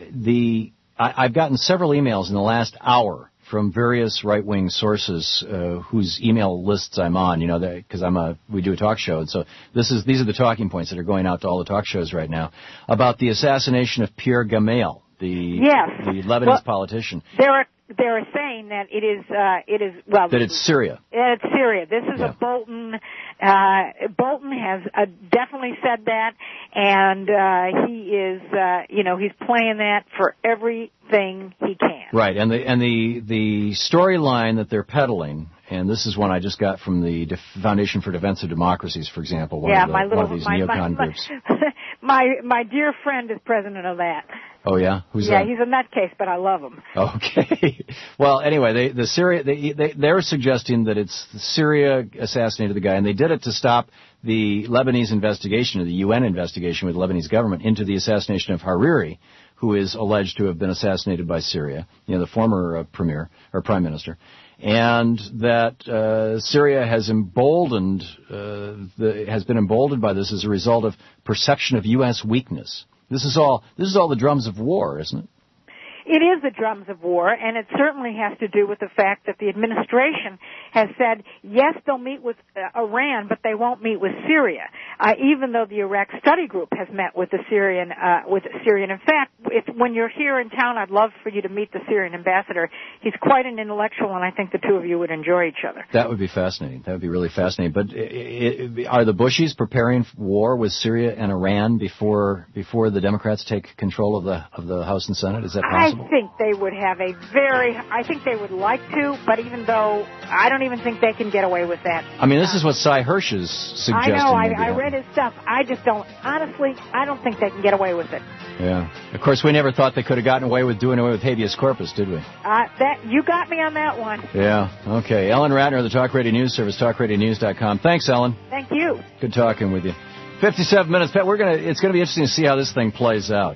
the I, I've gotten several emails in the last hour from various right-wing sources uh, whose email lists I'm on, you know, because I'm a we do a talk show, and so this is these are the talking points that are going out to all the talk shows right now about the assassination of Pierre Gamayel, the yes. the Lebanese well, politician. There are they're saying that it is uh, it is well that it's Syria. It's Syria. This is yeah. a Bolton. Uh, Bolton has uh, definitely said that, and uh, he is uh, you know he's playing that for everything he can. Right, and the and the the storyline that they're peddling, and this is one I just got from the Def- Foundation for Defense of Democracies, for example, one yeah, of the, my little, one of these my, neocon my, groups. My my dear friend is president of that. Oh yeah, who's yeah, that? he's a nutcase, but I love him. Okay. Well, anyway, they, the Syria, they, they, they're suggesting that it's Syria assassinated the guy, and they did it to stop the Lebanese investigation, or the U N investigation with the Lebanese government into the assassination of Hariri, who is alleged to have been assassinated by Syria, you know, the former uh, premier or prime minister, and that uh, Syria has emboldened, uh, the, has been emboldened by this as a result of perception of U S weakness. This is all. This is all the drums of war, isn't it? It is the drums of war, and it certainly has to do with the fact that the administration has said, yes, they'll meet with uh, Iran, but they won't meet with Syria, uh, even though the Iraq Study Group has met with the Syrian, uh, with Syrian. In fact, if, when you're here in town, I'd love for you to meet the Syrian ambassador. He's quite an intellectual, and I think the two of you would enjoy each other. That would be fascinating. That would be really fascinating. But it, it, are the Bushies preparing war with Syria and Iran before before the Democrats take control of the of the House and Senate? Is that possible? I think they would have a very, I think they would like to, but even though, I don't even think they can get away with that. I mean, this is what Cy Hirsch is suggesting. I know, I, I read his stuff. I just don't, honestly, I don't think they can get away with it. Yeah. Of course, we never thought they could have gotten away with doing away with habeas corpus, did we? Uh, that, you got me on that one. Yeah, okay. Ellen Ratner of the Talk Radio News Service, talk radio news dot com. Thanks, Ellen. Thank you. Good talking with you. fifty-seven minutes, Pat. We're gonna, it's going to be interesting to see how this thing plays out.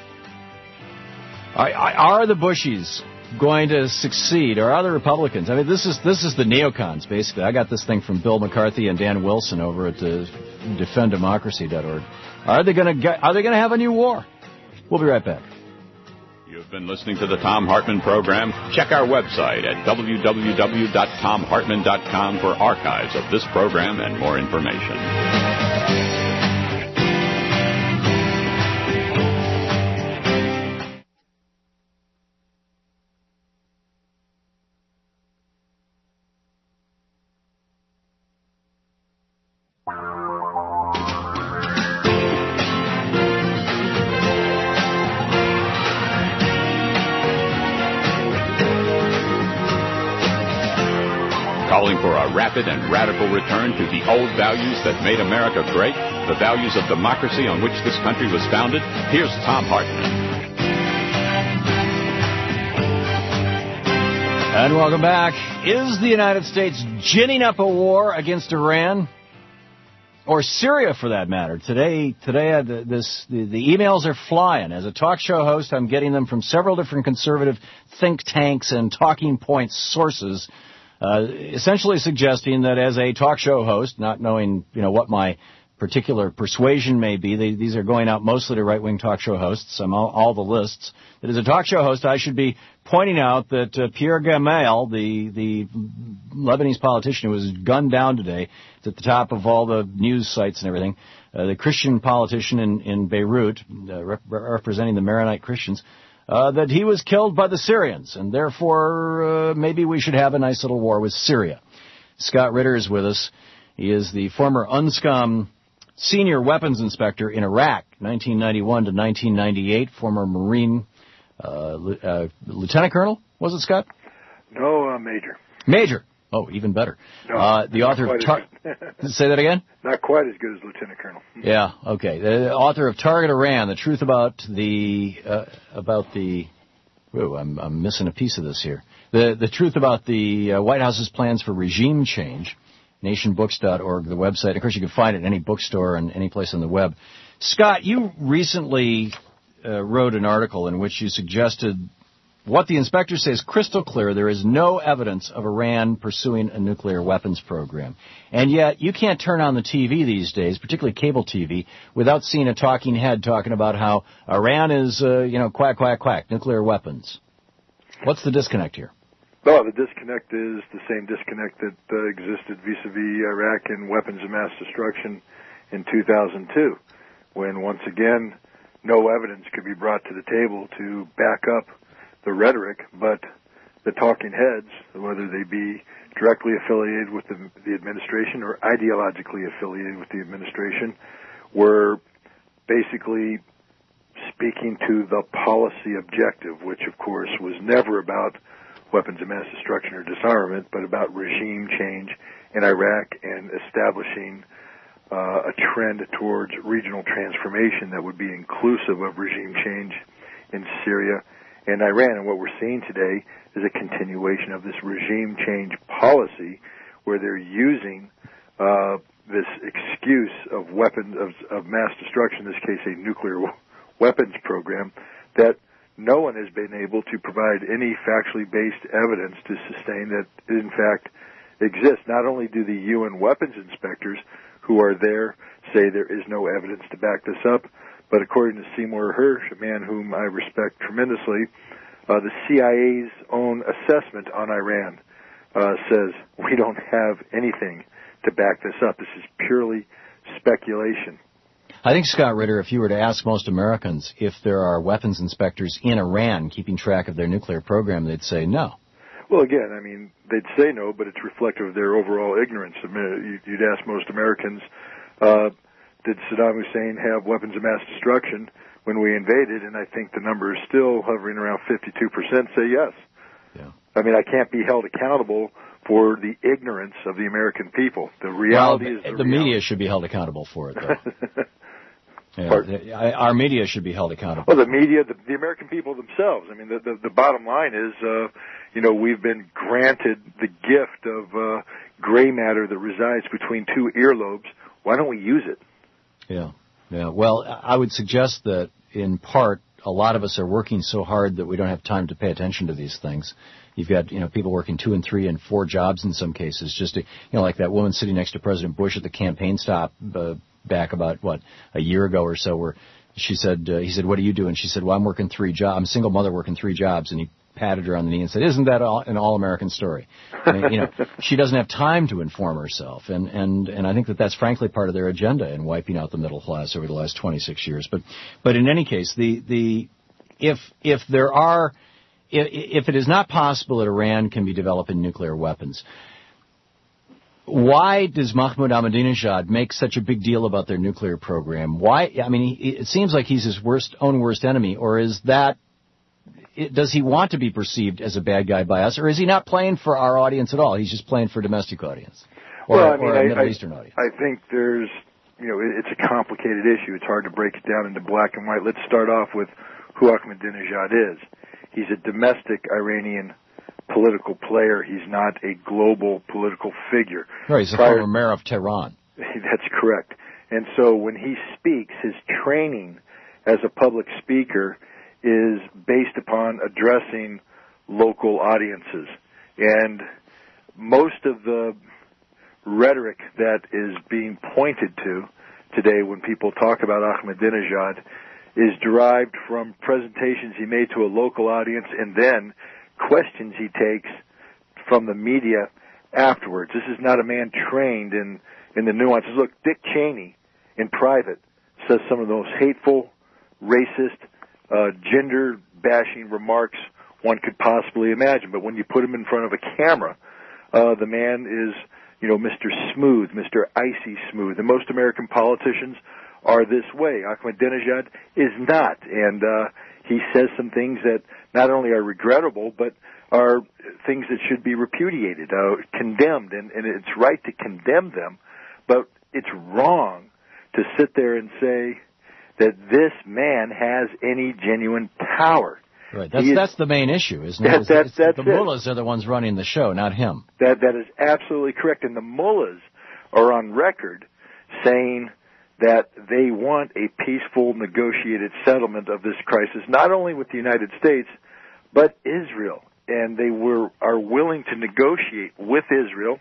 Are the Bushies going to succeed, or are the Republicans? I mean, this is this is the neocons, basically. I got this thing from Bill McCarthy and Dan Wilson over at uh, defend democracy dot org. Are they going to are they going to have a new war? We'll be right back. You've been listening to the Thom Hartmann program. Check our website at w w w dot thom hartmann dot com for archives of this program and more information. Calling for a rapid and radical return to the old values that made America great, the values of democracy on which this country was founded, here's Thom Hartmann. And welcome back. Is the United States ginning up a war against Iran? Or Syria, for that matter. Today, today, uh, the, this, the, the emails are flying. As a talk show host, I'm getting them from several different conservative think tanks and talking points sources, uh, essentially suggesting that as a talk show host, not knowing, you know, what my particular persuasion may be, they, these are going out mostly to right-wing talk show hosts. I'm all, all the lists. That as a talk show host, I should be pointing out that uh, Pierre Gamayel, the the Lebanese politician who was gunned down today, it's at the top of all the news sites and everything, uh, the Christian politician in, in Beirut, uh, rep- representing the Maronite Christians, uh, that he was killed by the Syrians, and therefore uh, maybe we should have a nice little war with Syria. Scott Ritter is with us. He is the former UNSCOM senior weapons inspector in Iraq, nineteen ninety-one to nineteen ninety-eight, former Marine uh, uh, lieutenant colonel, was it, Scott? No, uh, major. Major. Oh, even better. No, uh, the author of Tar- Say that again? Not quite as good as lieutenant colonel. Yeah, okay. The author of Target Iran, the truth about the uh, about the Whoa, I'm, I'm missing a piece of this here. The the truth about the uh, White House's plans for regime change, nation books dot org, the website. Of course, you can find it in any bookstore and any place on the web. Scott, you recently uh, wrote an article in which you suggested what the inspector says crystal clear. There is no evidence of Iran pursuing a nuclear weapons program. And yet, you can't turn on the T V these days, particularly cable T V, without seeing a talking head talking about how Iran is, uh, you know, quack, quack, quack, nuclear weapons. What's the disconnect here? Well, the disconnect is the same disconnect that uh, existed vis-a-vis Iraq and weapons of mass destruction in two thousand two, when, once again, no evidence could be brought to the table to back up the rhetoric, but the talking heads, whether they be directly affiliated with the, the administration or ideologically affiliated with the administration, were basically speaking to the policy objective, which, of course, was never about weapons of mass destruction or disarmament, but about regime change in Iraq and establishing uh, a trend towards regional transformation that would be inclusive of regime change in Syria and Iran. And what we're seeing today is a continuation of this regime change policy where they're using uh, this excuse of weapons of, of mass destruction, in this case a nuclear weapons program, that no one has been able to provide any factually based evidence to sustain that it in fact exists. Not only do the U N weapons inspectors who are there say there is no evidence to back this up, but according to Seymour Hersh, a man whom I respect tremendously, uh, the C I A's own assessment on Iran uh, says we don't have anything to back this up. This is purely speculation. I think, Scott Ritter, if you were to ask most Americans if there are weapons inspectors in Iran keeping track of their nuclear program, they'd say no. Well, again, I mean, they'd say no, but it's reflective of their overall ignorance. I mean, you'd ask most Americans, uh, did Saddam Hussein have weapons of mass destruction when we invaded? And I think the number is still hovering around fifty-two percent say yes. Yeah. I mean, I can't be held accountable for the ignorance of the American people. The reality well, is the, the reality. media should be held accountable for it, though. Yeah, our media should be held accountable. Well, the media, the, the American people themselves. I mean, the, the, the bottom line is, uh, you know, we've been granted the gift of uh, gray matter that resides between two earlobes. Why don't we use it? Yeah, yeah. Well, I would suggest that, in part, a lot of us are working so hard that we don't have time to pay attention to these things. You've got, you know, people working two and three and four jobs in some cases, just to, you know, like that woman sitting next to President Bush at the campaign stop uh, back about, what, a year ago or so, where she said, uh, he said, what do you do? And she said, well, I'm working three jobs. I'm a single mother working three jobs. And he patted her on the knee and said, isn't that all, an all-American story? I mean, you know, she doesn't have time to inform herself. And, and, and I think that that's frankly part of their agenda in wiping out the middle class over the last twenty-six years. But, but in any case, the, the, if, if there are, if, if it is not possible that Iran can be developing nuclear weapons, why does Mahmoud Ahmadinejad make such a big deal about their nuclear program? Why? I mean, he, it seems like he's his worst, own worst enemy, or is that, it, does he want to be perceived as a bad guy by us, or is he not playing for our audience at all? He's just playing for a domestic audience, or, well, I mean, or a I, Middle I, Eastern audience? I think there's, you know, it's a complicated issue. It's hard to break it down into black and white. Let's start off with who Ahmadinejad is. He's a domestic Iranian political player. He's not a global political figure. Right, he's a Prior, former mayor of Tehran. That's correct. And so when he speaks, his training as a public speaker is based upon addressing local audiences. And most of the rhetoric that is being pointed to today when people talk about Ahmadinejad is derived from presentations he made to a local audience and then questions he takes from the media afterwards. This is not a man trained in, in the nuances. Look, Dick Cheney, in private, says some of the most hateful, racist, uh, gender-bashing remarks one could possibly imagine. But when you put him in front of a camera, uh, the man is you know, Mister Smooth, Mister Icy Smooth. And most American politicians are this way. Ahmadinejad is not. And uh, he says some things that not only are regrettable, but are things that should be repudiated, uh, condemned. And, and it's right to condemn them, but it's wrong to sit there and say that this man has any genuine power. Right. That's is, that's the main issue, isn't it? That, It's, that, it's, that's the it. mullahs are the ones running the show, not him. That that is absolutely correct. And the mullahs are on record saying that they want a peaceful, negotiated settlement of this crisis, not only with the United States, but Israel. And they were are willing to negotiate with Israel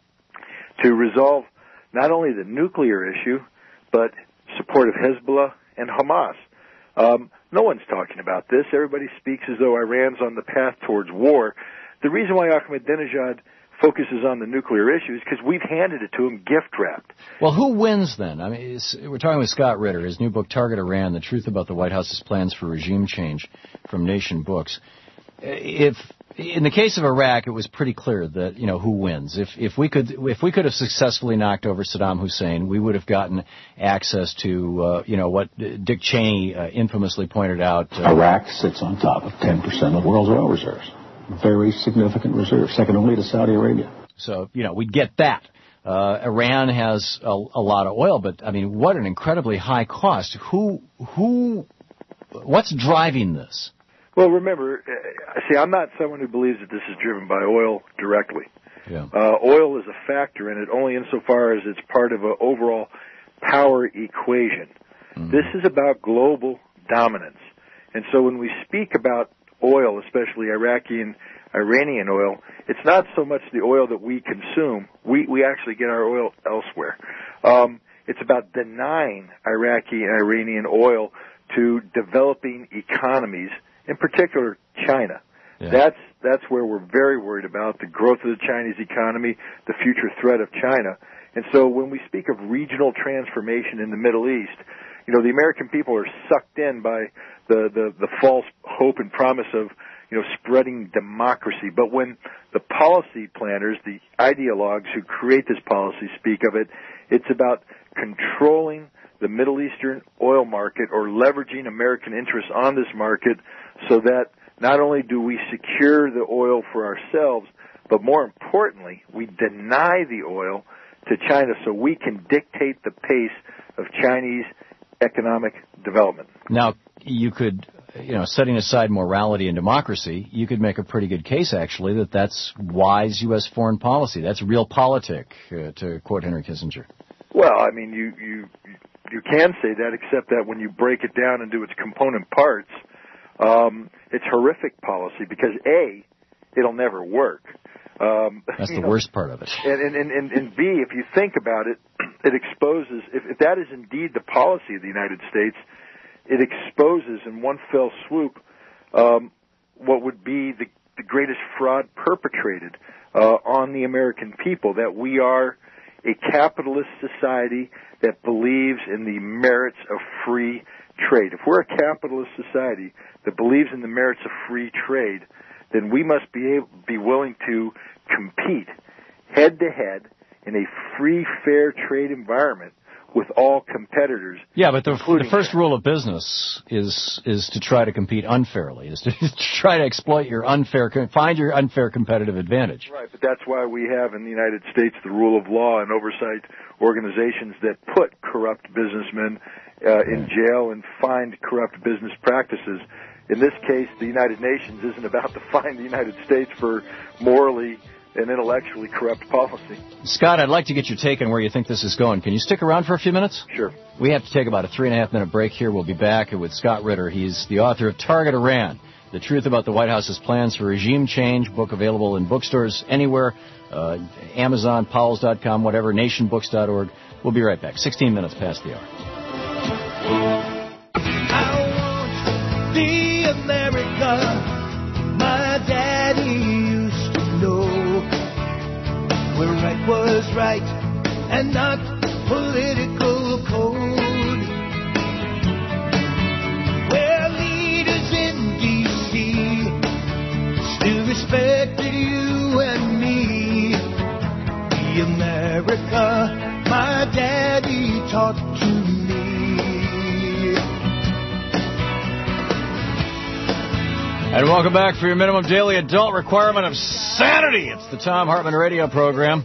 to resolve not only the nuclear issue, but support of Hezbollah and Hamas. Um, no one's talking about this. Everybody speaks as though Iran's on the path towards war. The reason why Ahmadinejad focuses on the nuclear issue is because we've handed it to him gift-wrapped. Well, who wins then? I mean, it's, we're talking with Scott Ritter, his new book, Target Iran, The Truth About the White House's Plans for Regime Change, from Nation Books. If in the case of Iraq, it was pretty clear that, you know, who wins. If if we could if we could have successfully knocked over Saddam Hussein, we would have gotten access to, uh, you know, what Dick Cheney uh, infamously pointed out. Uh, Iraq sits on top of ten percent of the world's oil reserves. Very significant reserve, second only to Saudi Arabia. So, you know, we'd get that. Uh, Iran has a, a lot of oil, but, I mean, what an incredibly high cost. Who, who, what's driving this? Well, remember, uh, see, I'm not someone who believes that this is driven by oil directly. Yeah. Uh, oil is a factor in it only insofar as it's part of an overall power equation. Mm-hmm. This is about global dominance. And so when we speak about oil, especially Iraqi and Iranian oil, it's not so much the oil that we consume. We, we actually get our oil elsewhere. Um, it's about denying Iraqi and Iranian oil to developing economies, in particular China. Yeah. That's that's where we're very worried about the growth of the Chinese economy, the future threat of China. And so when we speak of regional transformation in the Middle East, you know, the American people are sucked in by the, the, the false hope and promise of, you know, spreading democracy. But when the policy planners, the ideologues who create this policy speak of it, it's about controlling the Middle Eastern oil market or leveraging American interests on this market so that not only do we secure the oil for ourselves, but more importantly, we deny the oil to China so we can dictate the pace of Chinese economic development. Now, you could, you know, setting aside morality and democracy, you could make a pretty good case, actually, that that's wise U S foreign policy. That's realpolitik, uh, to quote Henry Kissinger. Well, I mean, you, you, you can say that, except that when you break it down into its component parts, um, it's horrific policy because, A, it'll never work. Um, That's the know, worst part of it. And, and, and, and B, if you think about it, it exposes, if, if that is indeed the policy of the United States, it exposes in one fell swoop um, what would be the, the greatest fraud perpetrated uh, on the American people, that we are a capitalist society that believes in the merits of free trade. If we're a capitalist society that believes in the merits of free trade, then we must be able, be willing to compete head-to-head in a free, fair trade environment with all competitors. Yeah, but the, the first rule of business is is to try to compete unfairly, is to, to try to exploit your unfair, find your unfair competitive advantage. Right, but that's why we have in the United States the rule of law and oversight organizations that put corrupt businessmen uh, in jail and find corrupt business practices. In this case, the United Nations isn't about to fine the United States for morally and intellectually corrupt policy. Scott, I'd like to get your take on where you think this is going. Can you stick around for a few minutes? Sure. We have to take about a three and a half minute break here. We'll be back with Scott Ritter. He's the author of Target Iran, The Truth About the White House's Plans for Regime Change, book available in bookstores anywhere, uh, Amazon, Powell's dot com, whatever, nation books dot org. We'll be right back. sixteen minutes past the hour. I want the America my daddy used to know, where right was right and not political code, where leaders in D C still respected you and me. The America America, my daddy taught to me. And welcome back for your minimum daily adult requirement of sanity. It's the Thom Hartmann radio program.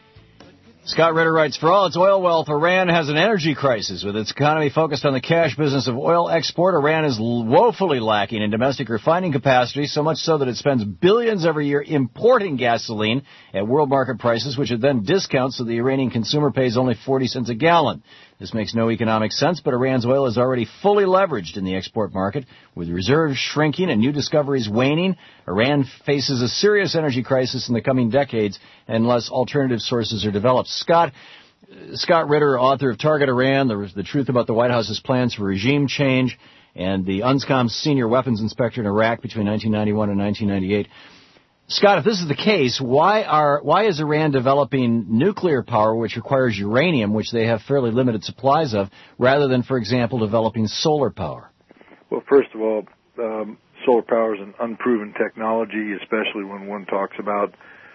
Scott Ritter writes, for all its oil wealth, Iran has an energy crisis. With its economy focused on the cash business of oil export, Iran is woefully lacking in domestic refining capacity, so much so that it spends billions every year importing gasoline at world market prices, which it then discounts so the Iranian consumer pays only forty cents a gallon. This makes no economic sense, but Iran's oil is already fully leveraged in the export market. With reserves shrinking and new discoveries waning, Iran faces a serious energy crisis in the coming decades unless alternative sources are developed. Scott Scott Ritter, author of Target Iran, the, the Truth About the White House's Plans for Regime Change, and the UNSCOM Senior Weapons Inspector in Iraq between nineteen ninety-one and nineteen ninety-eight. Scott, if this is the case, why are why is Iran developing nuclear power, which requires uranium, which they have fairly limited supplies of, rather than, for example, developing solar power? Well, first of all, um, solar power is an unproven technology, especially when one talks about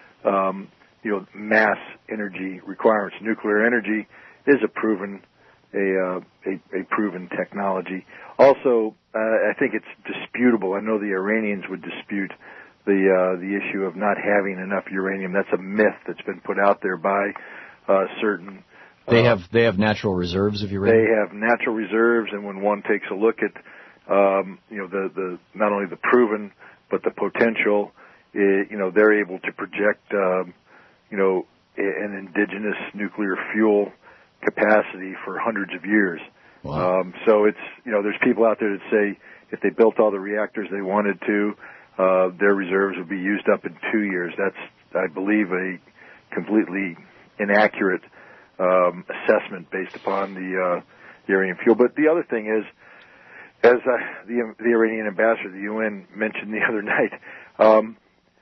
um, you know mass energy requirements. Nuclear energy is a proven a uh, a, a proven technology. Also, uh, I think it's disputable. I know the Iranians would dispute the uh, the issue of not having enough uranium. That's a myth that's been put out there by uh, certain. Uh, they have they have natural reserves of uranium. They have natural reserves, and when one takes a look at um, you know the, the not only the proven but the potential, it, you know they're able to project um, you know an indigenous nuclear fuel capacity for hundreds of years. Wow. Um, so it's you know there's people out there that say if they built all the reactors they wanted to, Uh, their reserves would be used up in two years. That's, I believe, a completely inaccurate um, assessment based upon the, uh, the Iranian fuel. But the other thing is, as uh, the, the Iranian ambassador to the U N mentioned the other night, um,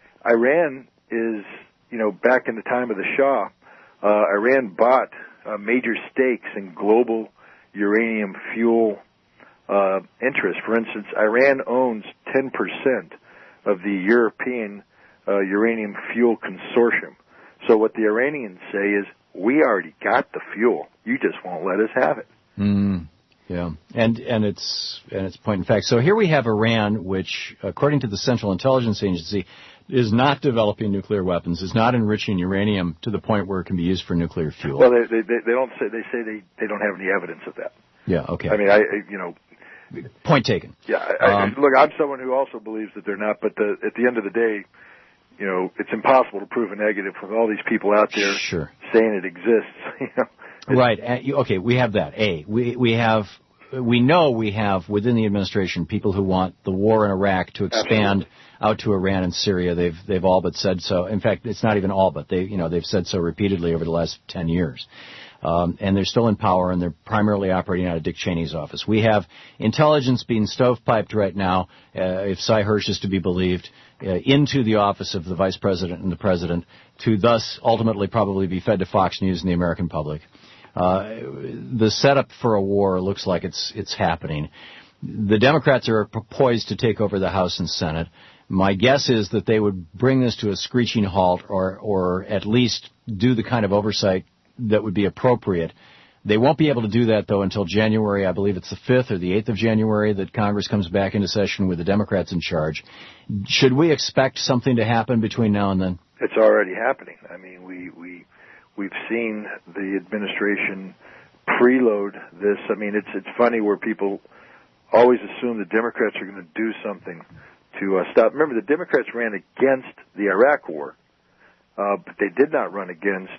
Iran is, you know, back in the time of the Shah, uh, Iran bought uh, major stakes in global uranium fuel uh, interests. For instance, Iran owns ten percent of the European uh, uranium fuel consortium. So what the Iranians say is, we already got the fuel. You just won't let us have it. Mm, yeah, and and it's and it's point in fact. So here we have Iran, which, according to the Central Intelligence Agency, is not developing nuclear weapons, is not enriching uranium to the point where it can be used for nuclear fuel. Well, they they, they don't say they say they, they don't have any evidence of that. Yeah. Okay. I mean, I you know. Point taken. Yeah, I, um, I, look, I'm someone who also believes that they're not, but the, at the end of the day, you know, it's impossible to prove a negative with all these people out there sure. saying it exists. You know, right. Uh, you, okay, we have that. A, we we have, we know we have within the administration people who want the war in Iraq to expand Absolutely. out to Iran and Syria. They've they've all but said so. In fact, it's not even all but they you know they've said so repeatedly over the last ten years. Um, and they're still in power, and they're primarily operating out of Dick Cheney's office. We have intelligence being stovepiped right now, uh, if Cy Hirsch is to be believed, uh, into the office of the vice president and the president, to thus ultimately probably be fed to Fox News and the American public. Uh, the setup for a war looks like it's it's happening. The Democrats are poised to take over the House and Senate. My guess is that they would bring this to a screeching halt, or or at least do the kind of oversight that would be appropriate. They won't be able to do that, though, until January. I believe it's the fifth or the eighth of January that Congress comes back into session with the Democrats in charge. Should we expect something to happen between now and then? It's already happening. I mean, we, we, we've seen the administration preload this. I mean, it's, it's funny where people always assume the Democrats are going to do something to uh, stop. Remember, the Democrats ran against the Iraq war, uh, but they did not run against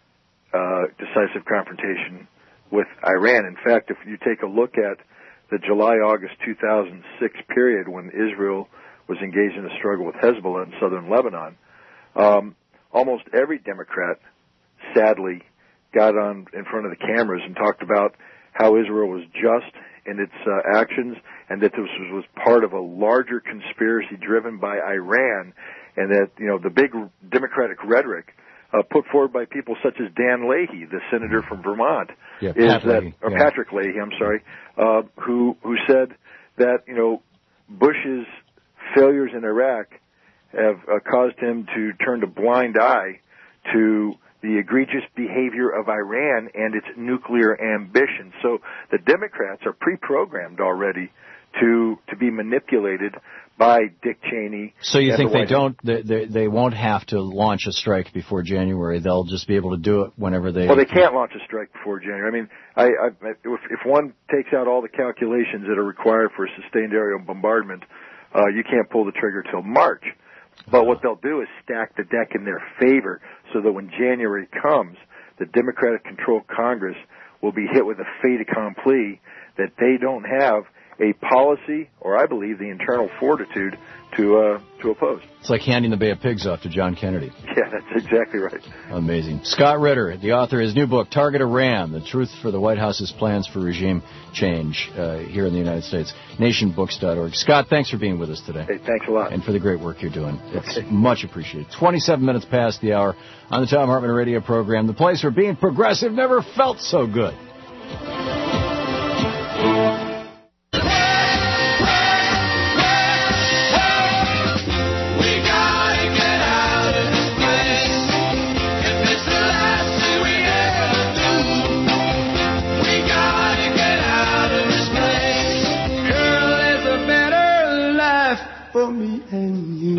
Uh, decisive confrontation with Iran. In fact, if you take a look at the July-August two thousand six period when Israel was engaged in a struggle with Hezbollah in southern Lebanon, um, almost every Democrat, sadly, got on in front of the cameras and talked about how Israel was just in its uh, actions and that this was, was part of a larger conspiracy driven by Iran, and that, you know, the big Democratic rhetoric Uh, put forward by people such as Dan Leahy, the senator from Vermont, yeah, is Pat that, Leahy. or yeah. Patrick Leahy, I'm sorry, uh, who who said that you know Bush's failures in Iraq have uh, caused him to turn a blind eye to the egregious behavior of Iran and its nuclear ambition. So the Democrats are pre-programmed already to to be manipulated by Dick Cheney. So you and think the they White don't, they, they, they won't have to launch a strike before January. They'll just be able to do it whenever they... Well, they can't launch a strike before January. I mean, I, I, if, if one takes out all the calculations that are required for a sustained aerial bombardment, uh, you can't pull the trigger till March. But what they'll do is stack the deck in their favor so that when January comes, the Democratic-controlled Congress will be hit with a fait accompli that they don't have a policy, or I believe the internal fortitude, to uh, to oppose. It's like handing the Bay of Pigs off to John Kennedy. Yeah, that's exactly right. Amazing. Scott Ritter, the author of his new book, Target Iran, The Truth for the White House's Plans for Regime Change uh, here in the United States. nation books dot org. Scott, thanks for being with us today. Hey, thanks a lot. And for the great work you're doing. It's okay. Much appreciated. twenty-seven minutes past the hour on the Thom Hartmann Radio program, the place where being progressive never felt so good. For me and you.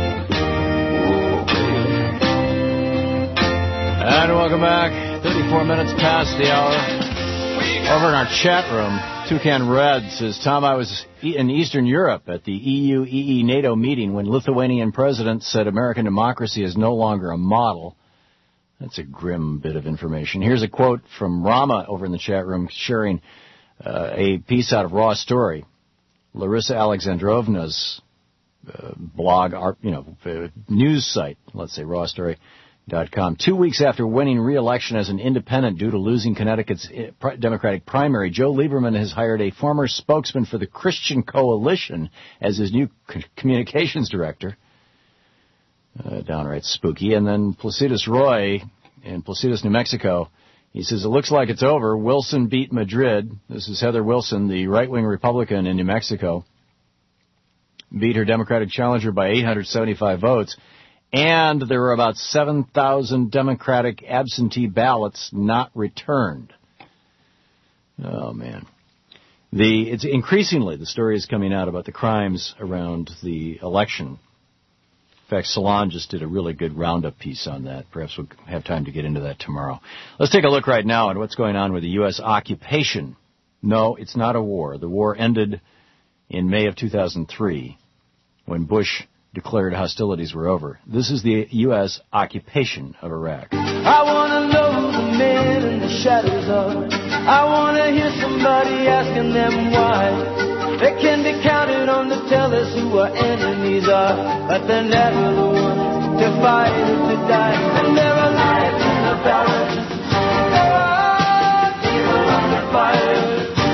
And welcome back. thirty-four minutes past the hour. Over in our chat room, Toucan Red says, Tom, I was in Eastern Europe at the E U E E NATO meeting when Lithuanian president said American democracy is no longer a model. That's a grim bit of information. Here's a quote from Rama over in the chat room sharing uh, a piece out of Raw Story. Larissa Alexandrovna's Uh, blog, art, you know, uh, news site, let's say raw story dot com. Two weeks after winning re-election as an independent due to losing Connecticut's Democratic primary, Joe Lieberman has hired a former spokesman for the Christian Coalition as his new c- communications director. Uh, downright spooky. And then Placidas Roy in Placidas, New Mexico, he says, it looks like it's over. Wilson beat Madrid. This is Heather Wilson, the right-wing Republican in New Mexico. Beat her Democratic challenger by eight hundred seventy-five votes, and there were about seven thousand Democratic absentee ballots not returned. Oh, man. The it's increasingly, the story is coming out about the crimes around the election. In fact, Salon just did a really good roundup piece on that. Perhaps we'll have time to get into that tomorrow. Let's take a look right now at what's going on with the U S occupation. No, it's not a war. The war ended in May of two thousand three, when Bush declared hostilities were over. This is the U S occupation of Iraq. I want to know the men in the shadows of. I want to hear somebody asking them why. They can be counted on to tell us who our enemies are, but they're never the ones to fight or to die. And there are lives in the balance. There are people under fire.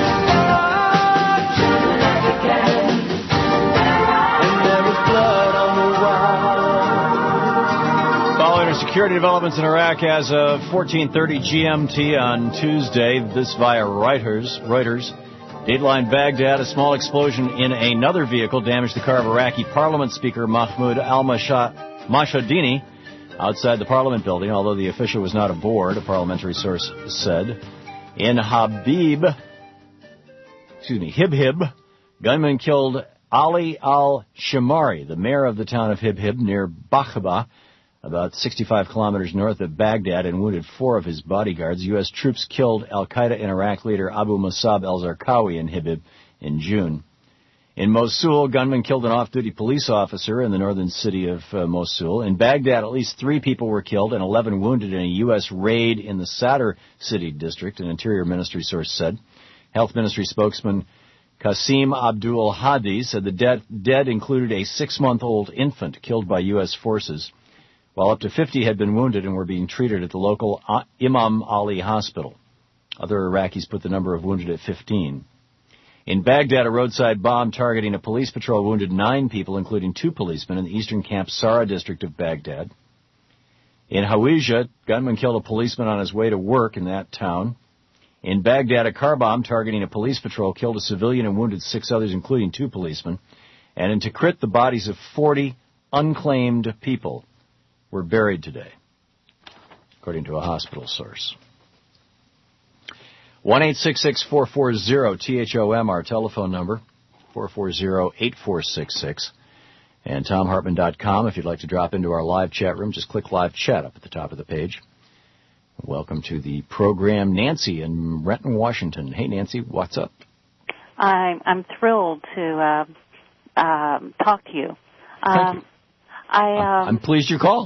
Security developments in Iraq as of fourteen thirty G M T on Tuesday. This via Reuters. Reuters. Dateline Baghdad, a small explosion in another vehicle damaged the car of Iraqi Parliament Speaker Mahmoud al-Mashadini outside the Parliament building, although the official was not aboard, a parliamentary source said. In Habib, excuse me, Hib-Hib, gunmen killed Ali al-Shamari, the mayor of the town of Hib-Hib near Bakhba, about sixty-five kilometers north of Baghdad, and wounded four of his bodyguards. U S troops killed al-Qaeda in Iraq leader Abu Musab al-Zarqawi in Hib-Hib in June. In Mosul, gunmen killed an off-duty police officer in the northern city of uh, Mosul. In Baghdad, at least three people were killed and eleven wounded in a U S raid in the Sadr city district, an Interior Ministry source said. Health Ministry spokesman Qasim Abdul Hadi said the dead, dead included a six-month-old infant killed by U S forces, while up to fifty had been wounded and were being treated at the local Imam Ali hospital. Other Iraqis put the number of wounded at fifteen. In Baghdad, a roadside bomb targeting a police patrol wounded nine people, including two policemen, in the eastern Camp Sara district of Baghdad. In Hawija, gunmen killed a policeman on his way to work in that town. In Baghdad, a car bomb targeting a police patrol killed a civilian and wounded six others, including two policemen. And in Tikrit, the bodies of forty unclaimed people were buried today. according to a hospital source. one eight six six, four four zero, T H O M, our telephone number, four four zero, eight four six six. And tom hartman dot com, if you'd like to drop into our live chat room, just click live chat up at the top of the page. Welcome to the program. Nancy in Renton, Washington. Hey, Nancy, what's up? I'm, I'm thrilled to uh, um, talk to you. Um, you. I, um, I'm pleased you called.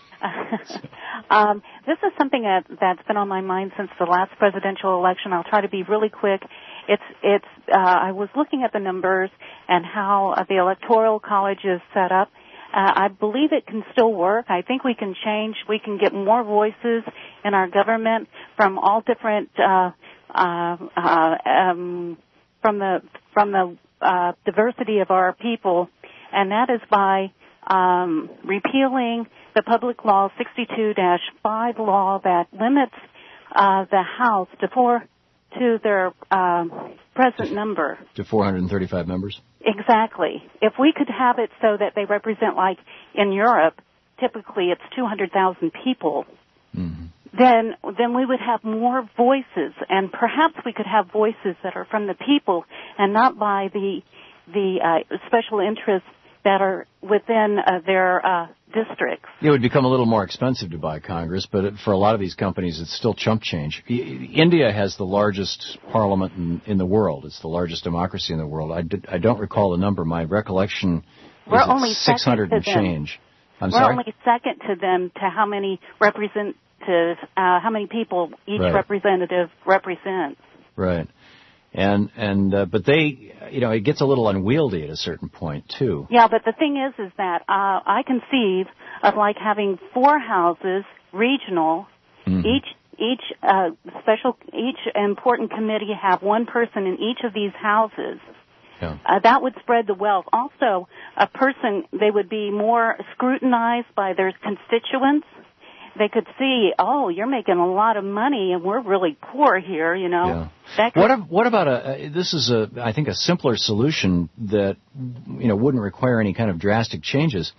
um, this is something that, that's been on my mind since the last presidential election. I'll try to be really quick. It's, it's, uh, I was looking at the numbers and how uh, the Electoral College is set up. Uh, I believe it can still work. I think we can change. We can get more voices in our government from all different, uh, uh, uh, um, from the, from the, uh, diversity of our people. And that is by, um, repealing the Public Law sixty-two dash five law that limits, uh, the House to four, to their um, present number. To four hundred thirty-five members? Exactly. If we could have it so that they represent, like in Europe, typically it's two hundred thousand people, mm-hmm. then then we would have more voices, and perhaps we could have voices that are from the people and not by the the uh, special interests that are within uh, their uh, districts. It would become a little more expensive to buy Congress, but for a lot of these companies, it's still chump change. India has the largest parliament in, in the world. It's the largest democracy in the world. I, did, I don't recall the number. My recollection We're is only six hundred and them. change. I'm We're sorry? only second to them to how many representatives, uh, how many people each Right. representative represents. Right. And, and, uh, but they, you know, it gets a little unwieldy at a certain point, too. Yeah, but the thing is, is that, uh, I conceive of like having four houses, regional, mm-hmm. each, each, uh, special, each important committee have one person in each of these houses. Yeah. Uh, that would spread the wealth. Also, a person, they would be more scrutinized by their constituents. They could see, oh, you're making a lot of money and we're really poor here, you know. Yeah. That could, what, ab- what about a, uh, this is a, I think a simpler solution that, you know, wouldn't require any kind of drastic changes.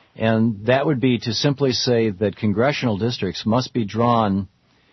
And that would be to simply say that congressional districts must be drawn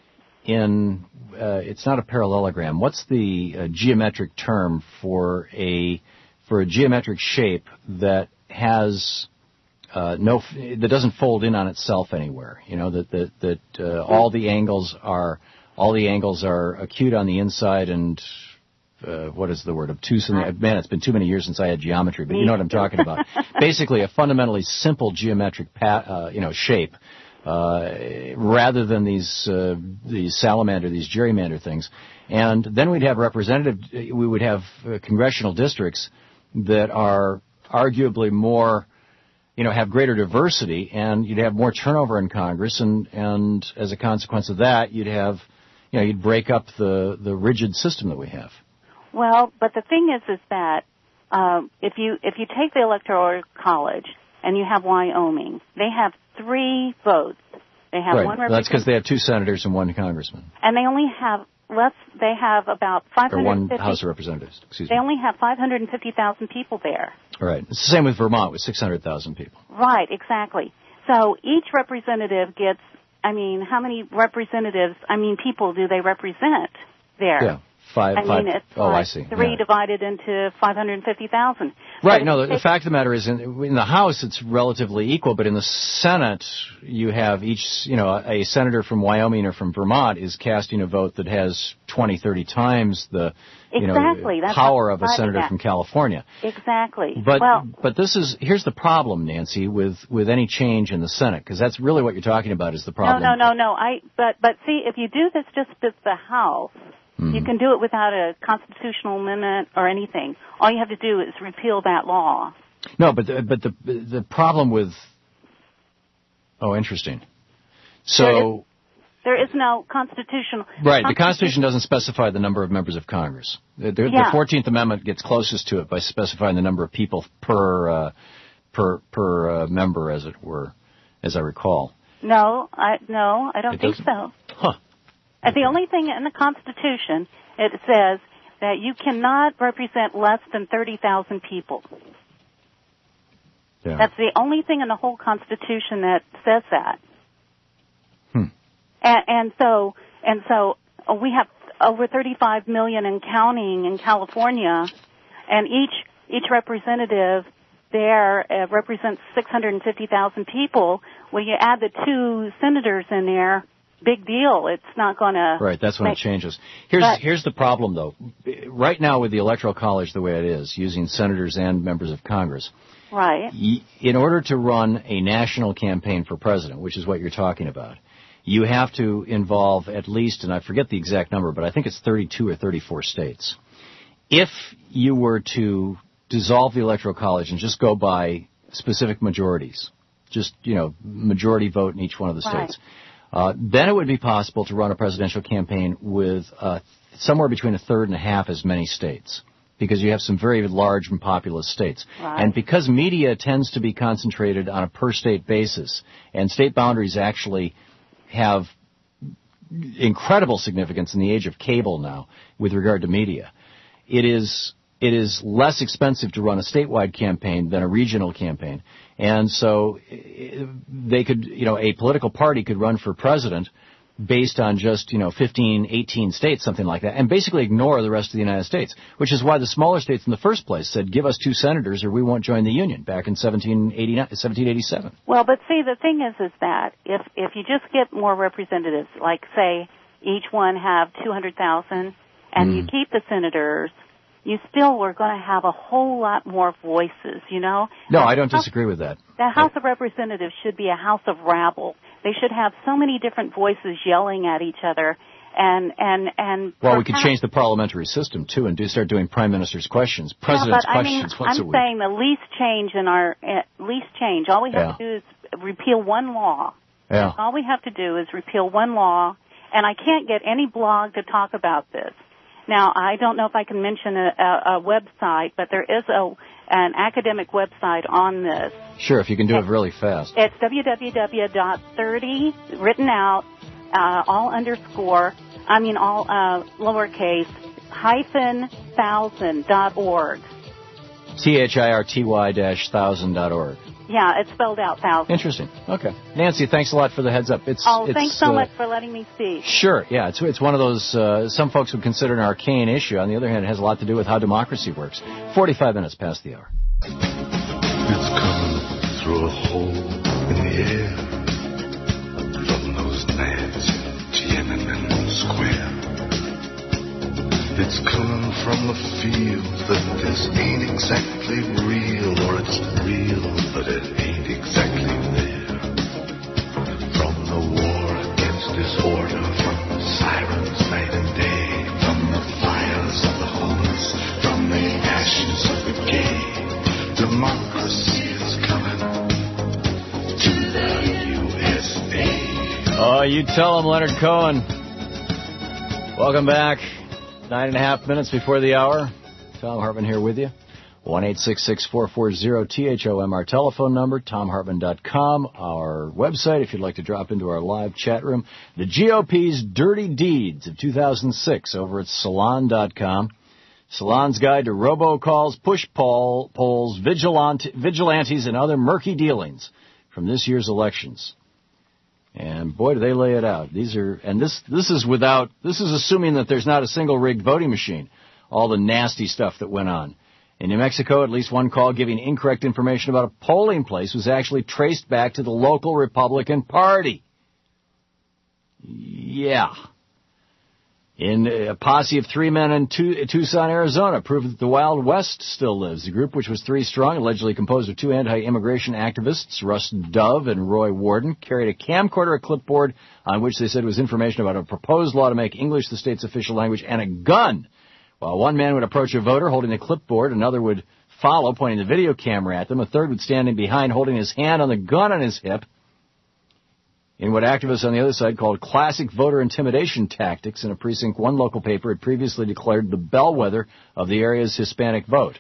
in, uh, it's not a parallelogram. What's the uh, geometric term for a, for a geometric shape that has, Uh, no, that doesn't fold in on itself anywhere. You know that that that uh, all the angles are all the angles are acute on the inside, and uh, what is the word? Obtuse. On the, man, it's been too many years since I had geometry, but you know what I'm talking about. Basically, a fundamentally simple geometric pat, uh, you know, shape, uh, rather than these uh, these salamander, these gerrymander things. And then we'd have representative. We would have uh, congressional districts that are arguably more, you know, have greater diversity, and you'd have more turnover in Congress, and, and as a consequence of that, you'd have, you know, you'd break up the, the rigid system that we have. well, but the thing is, is that um, if you if you take the Electoral College and you have Wyoming, they have three votes. They have right. one Well, that's because representative, they have two senators and one congressman, and they only have less. They have about five or hundred one fifty. House of Representatives. Excuse They me. only have five hundred fifty thousand people there. All right. It's the same with Vermont with six hundred thousand people. Right, exactly. So each representative gets, I mean, how many representatives, I mean, people do they represent there? Yeah. Five, I five, mean, it's oh, like I see. three Yeah. divided into five hundred fifty thousand. Right. No, the, the fact of the matter is, in, in the House, it's relatively equal, but in the Senate, you have each, you know, a senator from Wyoming or from Vermont is casting a vote that has twenty, thirty times the, you Exactly. know, That's power what of a I'm senator driving at. from California. Exactly. But well, but this is here's the problem, Nancy, with with any change in the Senate, because that's really what you're talking about is the problem. no, no, no, no. I, but, but see, if you do this just with the House, Mm-hmm. you can do it without a constitutional amendment or anything. All you have to do is repeal that law. No, but the, but the the problem with oh, interesting. So. There is, there is no constitutional. Right. The Constitution doesn't specify the number of members of Congress. The, the, Yeah. the fourteenth Amendment gets closest to it by specifying the number of people per uh, per per uh, member, as it were, as I recall. No, I no, I don't It think doesn't? so. Huh. And the only thing in the Constitution, it says that you cannot represent less than thirty thousand people. Yeah. That's the only thing in the whole Constitution that says that. Hmm. And, and so, and so we have over thirty-five million and counting in California, and each each representative there uh, represents six hundred fifty thousand people. When you add the two senators in there, big deal. It's not going to right. That's when make, it changes. Here's but, here's the problem, though. Right now, with the Electoral College the way it is, using senators and members of Congress, right? In order to run a national campaign for president, which is what you're talking about, you have to involve at least, and I forget the exact number, but I think it's thirty-two or thirty-four states. If you were to dissolve the Electoral College and just go by specific majorities, just, you know, majority vote in each one of the states, right. uh, then it would be possible to run a presidential campaign with uh, somewhere between a third and a half as many states, because you have some very large and populous states. Right. And because media tends to be concentrated on a per-state basis, and state boundaries actually have incredible significance in the age of cable now with regard to media, it is it is less expensive to run a statewide campaign than a regional campaign. And so they could, you know, a political party could run for president based on just, you know, fifteen, eighteen states, something like that, and basically ignore the rest of the United States, which is why the smaller states in the first place said, give us two senators or we won't join the Union back in seventeen eighty-seven. Well, but see, the thing is, is that if, if you just get more representatives, like, say, each one have two hundred thousand, and mm. you keep the senators, you still are going to have a whole lot more voices, you know? No, I don't disagree with that. The House of Representatives should be a house of rabble. They should have so many different voices yelling at each other, and and and. Well, we could change the parliamentary system too, and do start doing prime minister's questions, president's yeah, but questions I mean, once I'm a week. saying the least change in our uh, least change. All we have yeah. to do is repeal one law. Yeah. All we have to do is repeal one law, and I can't get any blog to talk about this. Now, I don't know if I can mention a, a, a website, but there is a an academic website on this. Sure, if you can do it really fast. It's w w w dot thirty, written out, uh, all underscore, I mean all uh, lowercase, hyphen thousand dot org. T H I R T Y dash thousand dot org. Yeah, it's spelled out thousand. Interesting. Okay. Nancy, thanks a lot for the heads up. It's Oh, it's, thanks so uh, much for letting me speak. Sure, yeah. It's it's one of those, uh, some folks would consider an arcane issue. On the other hand, it has a lot to do with how democracy works. forty-five minutes past the hour. It's coming through a hole in the air from those nads in Tiananmen Square. It's coming from the field that this ain't exactly real, or it's real, but it ain't exactly there. From the war against disorder, from the sirens night and day, from the fires of the homeless, from the ashes of the gay, democracy is coming to the U S A. Oh, you tell him, Leonard Cohen. Welcome back. Nine and a half minutes before the hour. Tom Hartman here with you. one eight six six, four four zero, T H O M, our telephone number. tom hartman dot com, our website, if you'd like to drop into our live chat room. The G O P's Dirty Deeds of two thousand six over at salon dot com. Salon's Guide to robocalls, push poll, polls, vigilante, vigilantes, and other murky dealings from this year's elections. And boy, do they lay it out. These are, and this, this is without, this is assuming that there's not a single rigged voting machine. All the nasty stuff that went on. In New Mexico, at least one call giving incorrect information about a polling place was actually traced back to the local Republican Party. Yeah. In a posse of three men in Tucson, Arizona, proved that the Wild West still lives. The group, which was three strong, allegedly composed of two anti-immigration activists, Russ Dove and Roy Warden, carried a camcorder, a clipboard, on which they said was information about a proposed law to make English the state's official language, and a gun. While one man would approach a voter holding a clipboard, another would follow, pointing the video camera at them, a third would stand in behind holding his hand on the gun on his hip, in what activists on the other side called classic voter intimidation tactics in a precinct one local paper had previously declared the bellwether of the area's Hispanic vote.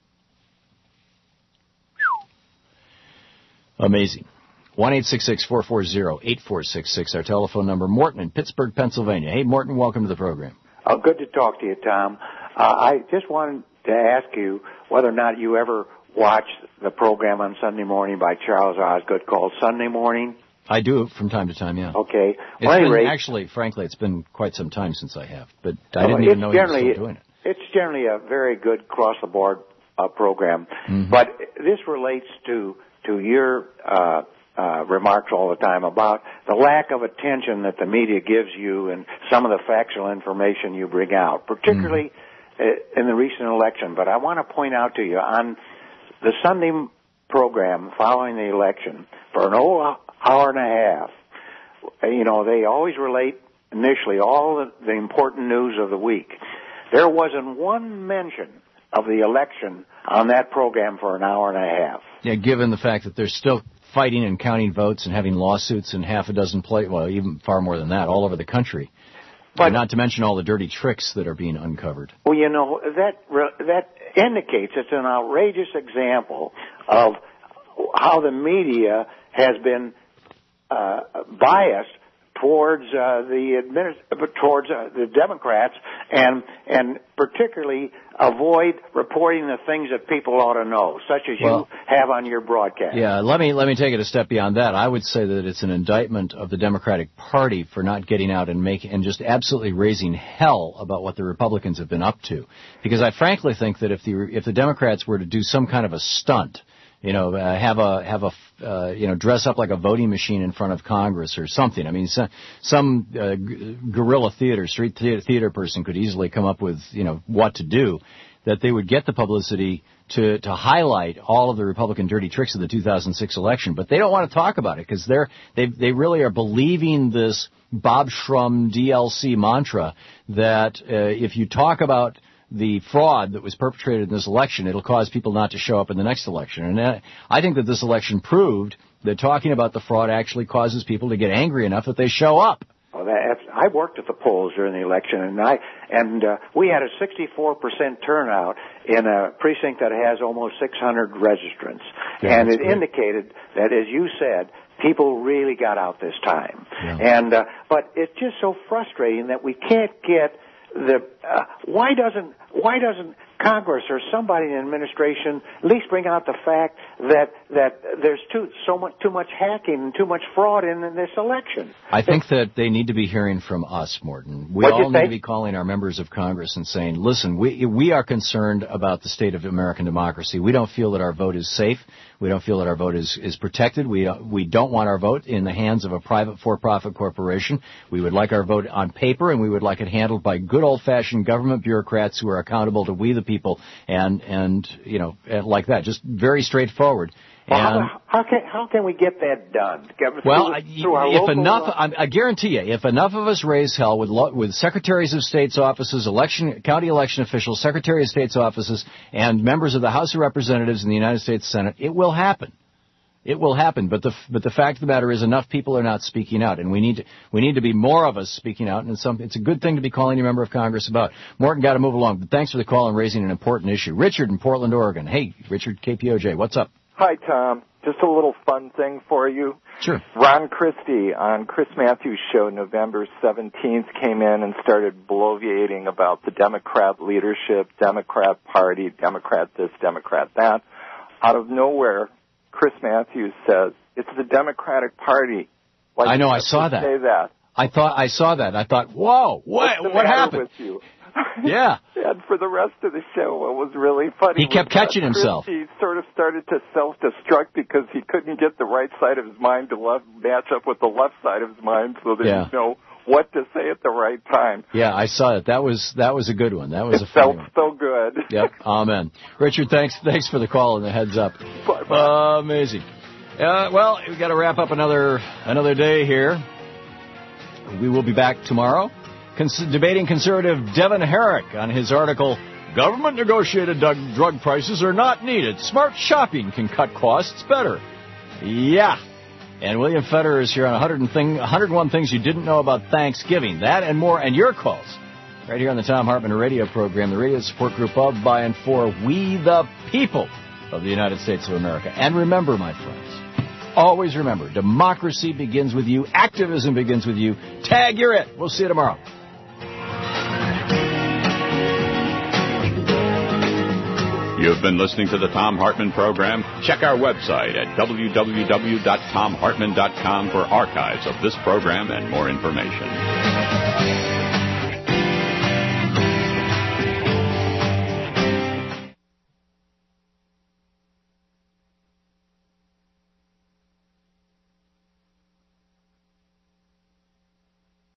Whew. Amazing. one eight six six, four four zero, eight four six six, our telephone number. Morton in Pittsburgh, Pennsylvania. Hey, Morton, welcome to the program. Oh, good to talk to you, Tom. Uh, I just wanted to ask you whether or not you ever watched the program on Sunday morning by Charles Osgood called Sunday Morning. I do it from time to time, yeah. Okay. It's Well, at any been, rate, actually, frankly, it's been quite some time since I have, but I well, didn't even it's know you were generally- still doing it. It's generally a very good across-the-board uh, program, Mhm. but this relates to to your uh, uh, remarks all the time about the lack of attention that the media gives you and some of the factual information you bring out, particularly mm-hmm. in the recent election. But I want to point out to you on the Sunday program following the election for an whole hour and a half, you know, they always relate initially all the, the important news of the week. There wasn't one mention of the election on that program for an hour and a half. Yeah, given the fact that they're still fighting and counting votes and having lawsuits in half a dozen places, well, even far more than that, all over the country. But not to mention all the dirty tricks that are being uncovered. Well, you know, that that indicates it's an outrageous example of how the media has been uh, biased towards uh, the administ- towards uh, the Democrats, and and particularly avoid reporting the things that people ought to know, such as Well, you have on your broadcast. Yeah, let me let me take it a step beyond that. I would say that it's an indictment of the Democratic Party for not getting out and making and just absolutely raising hell about what the Republicans have been up to. Because I frankly think that if the if the Democrats were to do some kind of a stunt, you know, uh, have a have a uh, you know dress up like a voting machine in front of Congress or something. I mean, some, some uh, g- guerrilla theater, street theater, theater person could easily come up with you know what to do, that they would get the publicity to to highlight all of the Republican dirty tricks of the two thousand six election. But they don't want to talk about it because they're they they really are believing this Bob Shrum D L C mantra that uh, if you talk about the fraud that was perpetrated in this election, it'll cause people not to show up in the next election. And uh, I think that this election proved that talking about the fraud actually causes people to get angry enough that they show up. Well, that, I worked at the polls during the election, and I and uh, we had a sixty-four percent turnout in a precinct that has almost six hundred registrants, Yeah, and it great. indicated that, as you said, people really got out this time. Yeah. And uh, but it's just so frustrating that we can't get the uh, why doesn't why doesn't Congress or somebody in the administration at least bring out the fact that that there's too so much too much hacking and too much fraud in, in this election? I think that they need to be hearing from us, Morton. We What'd you all need say? to be calling our members of Congress and saying, listen, we we are concerned about the state of American democracy. We don't feel that our vote is safe. We don't feel that our vote is, is protected. We uh, we don't want our vote in the hands of a private for-profit corporation. We would like our vote on paper, and we would like it handled by good old-fashioned government bureaucrats who are accountable to we the people, and, and you know, and like that. Just very straightforward. Well, And how, how can how can we get that done? Through- Well, I- through our if local, enough, uh, I, I guarantee you, if enough of us raise hell with lo- with secretaries of state's offices, election, county election officials, secretary of state's offices, and members of the House of Representatives in the United States Senate, it will happen. It will happen. But the but the fact of the matter is, enough people are not speaking out, and we need to we need to be more of us speaking out. And it's some it's a good thing to be calling your member of Congress about. Morton, got to move along. But thanks for the call and raising an important issue. Richard in Portland, Oregon. Hey, Richard, K P O J, what's up? Hi, Tom. Just a little fun thing for you. Sure. Ron Christie on Chris Matthews' show November seventeenth came in and started bloviating about the Democrat leadership, Democrat Party, Democrat this, Democrat that. Out of nowhere, Chris Matthews says, it's the Democratic Party. Why I know, do you I have saw to that. Say that. I thought I saw that. I thought, whoa, what What's the what matter happened? with you? Yeah. And for the rest of the show, what was really funny He kept was that catching himself. Christie sort of started to self-destruct because he couldn't get the right side of his mind to left, match up with the left side of his mind so that Yeah. he'd know what to say at the right time. Yeah, I saw it. That was that was a good one. That was It a funny felt one. so good. Yep. Amen. Richard, thanks thanks for the call and the heads up. Uh, amazing. Uh, well, we got to wrap up another another day here. We will be back tomorrow, cons- debating conservative Devin Herrick on his article, "Government negotiated drug, drug prices are not needed. Smart shopping can cut costs better." Yeah. And William Federer is here on one hundred thing, one hundred one Things You Didn't Know About Thanksgiving. That and more, and your calls, right here on the Tom Hartman Radio program, the radio support group of, by, and for we the people of the United States of America. And remember, my friends, always remember, democracy begins with you, activism begins with you. Tag, you're it. We'll see you tomorrow. You've been listening to the Thom Hartmann Program. Check our website at w w w dot tom hartmann dot com for archives of this program and more information.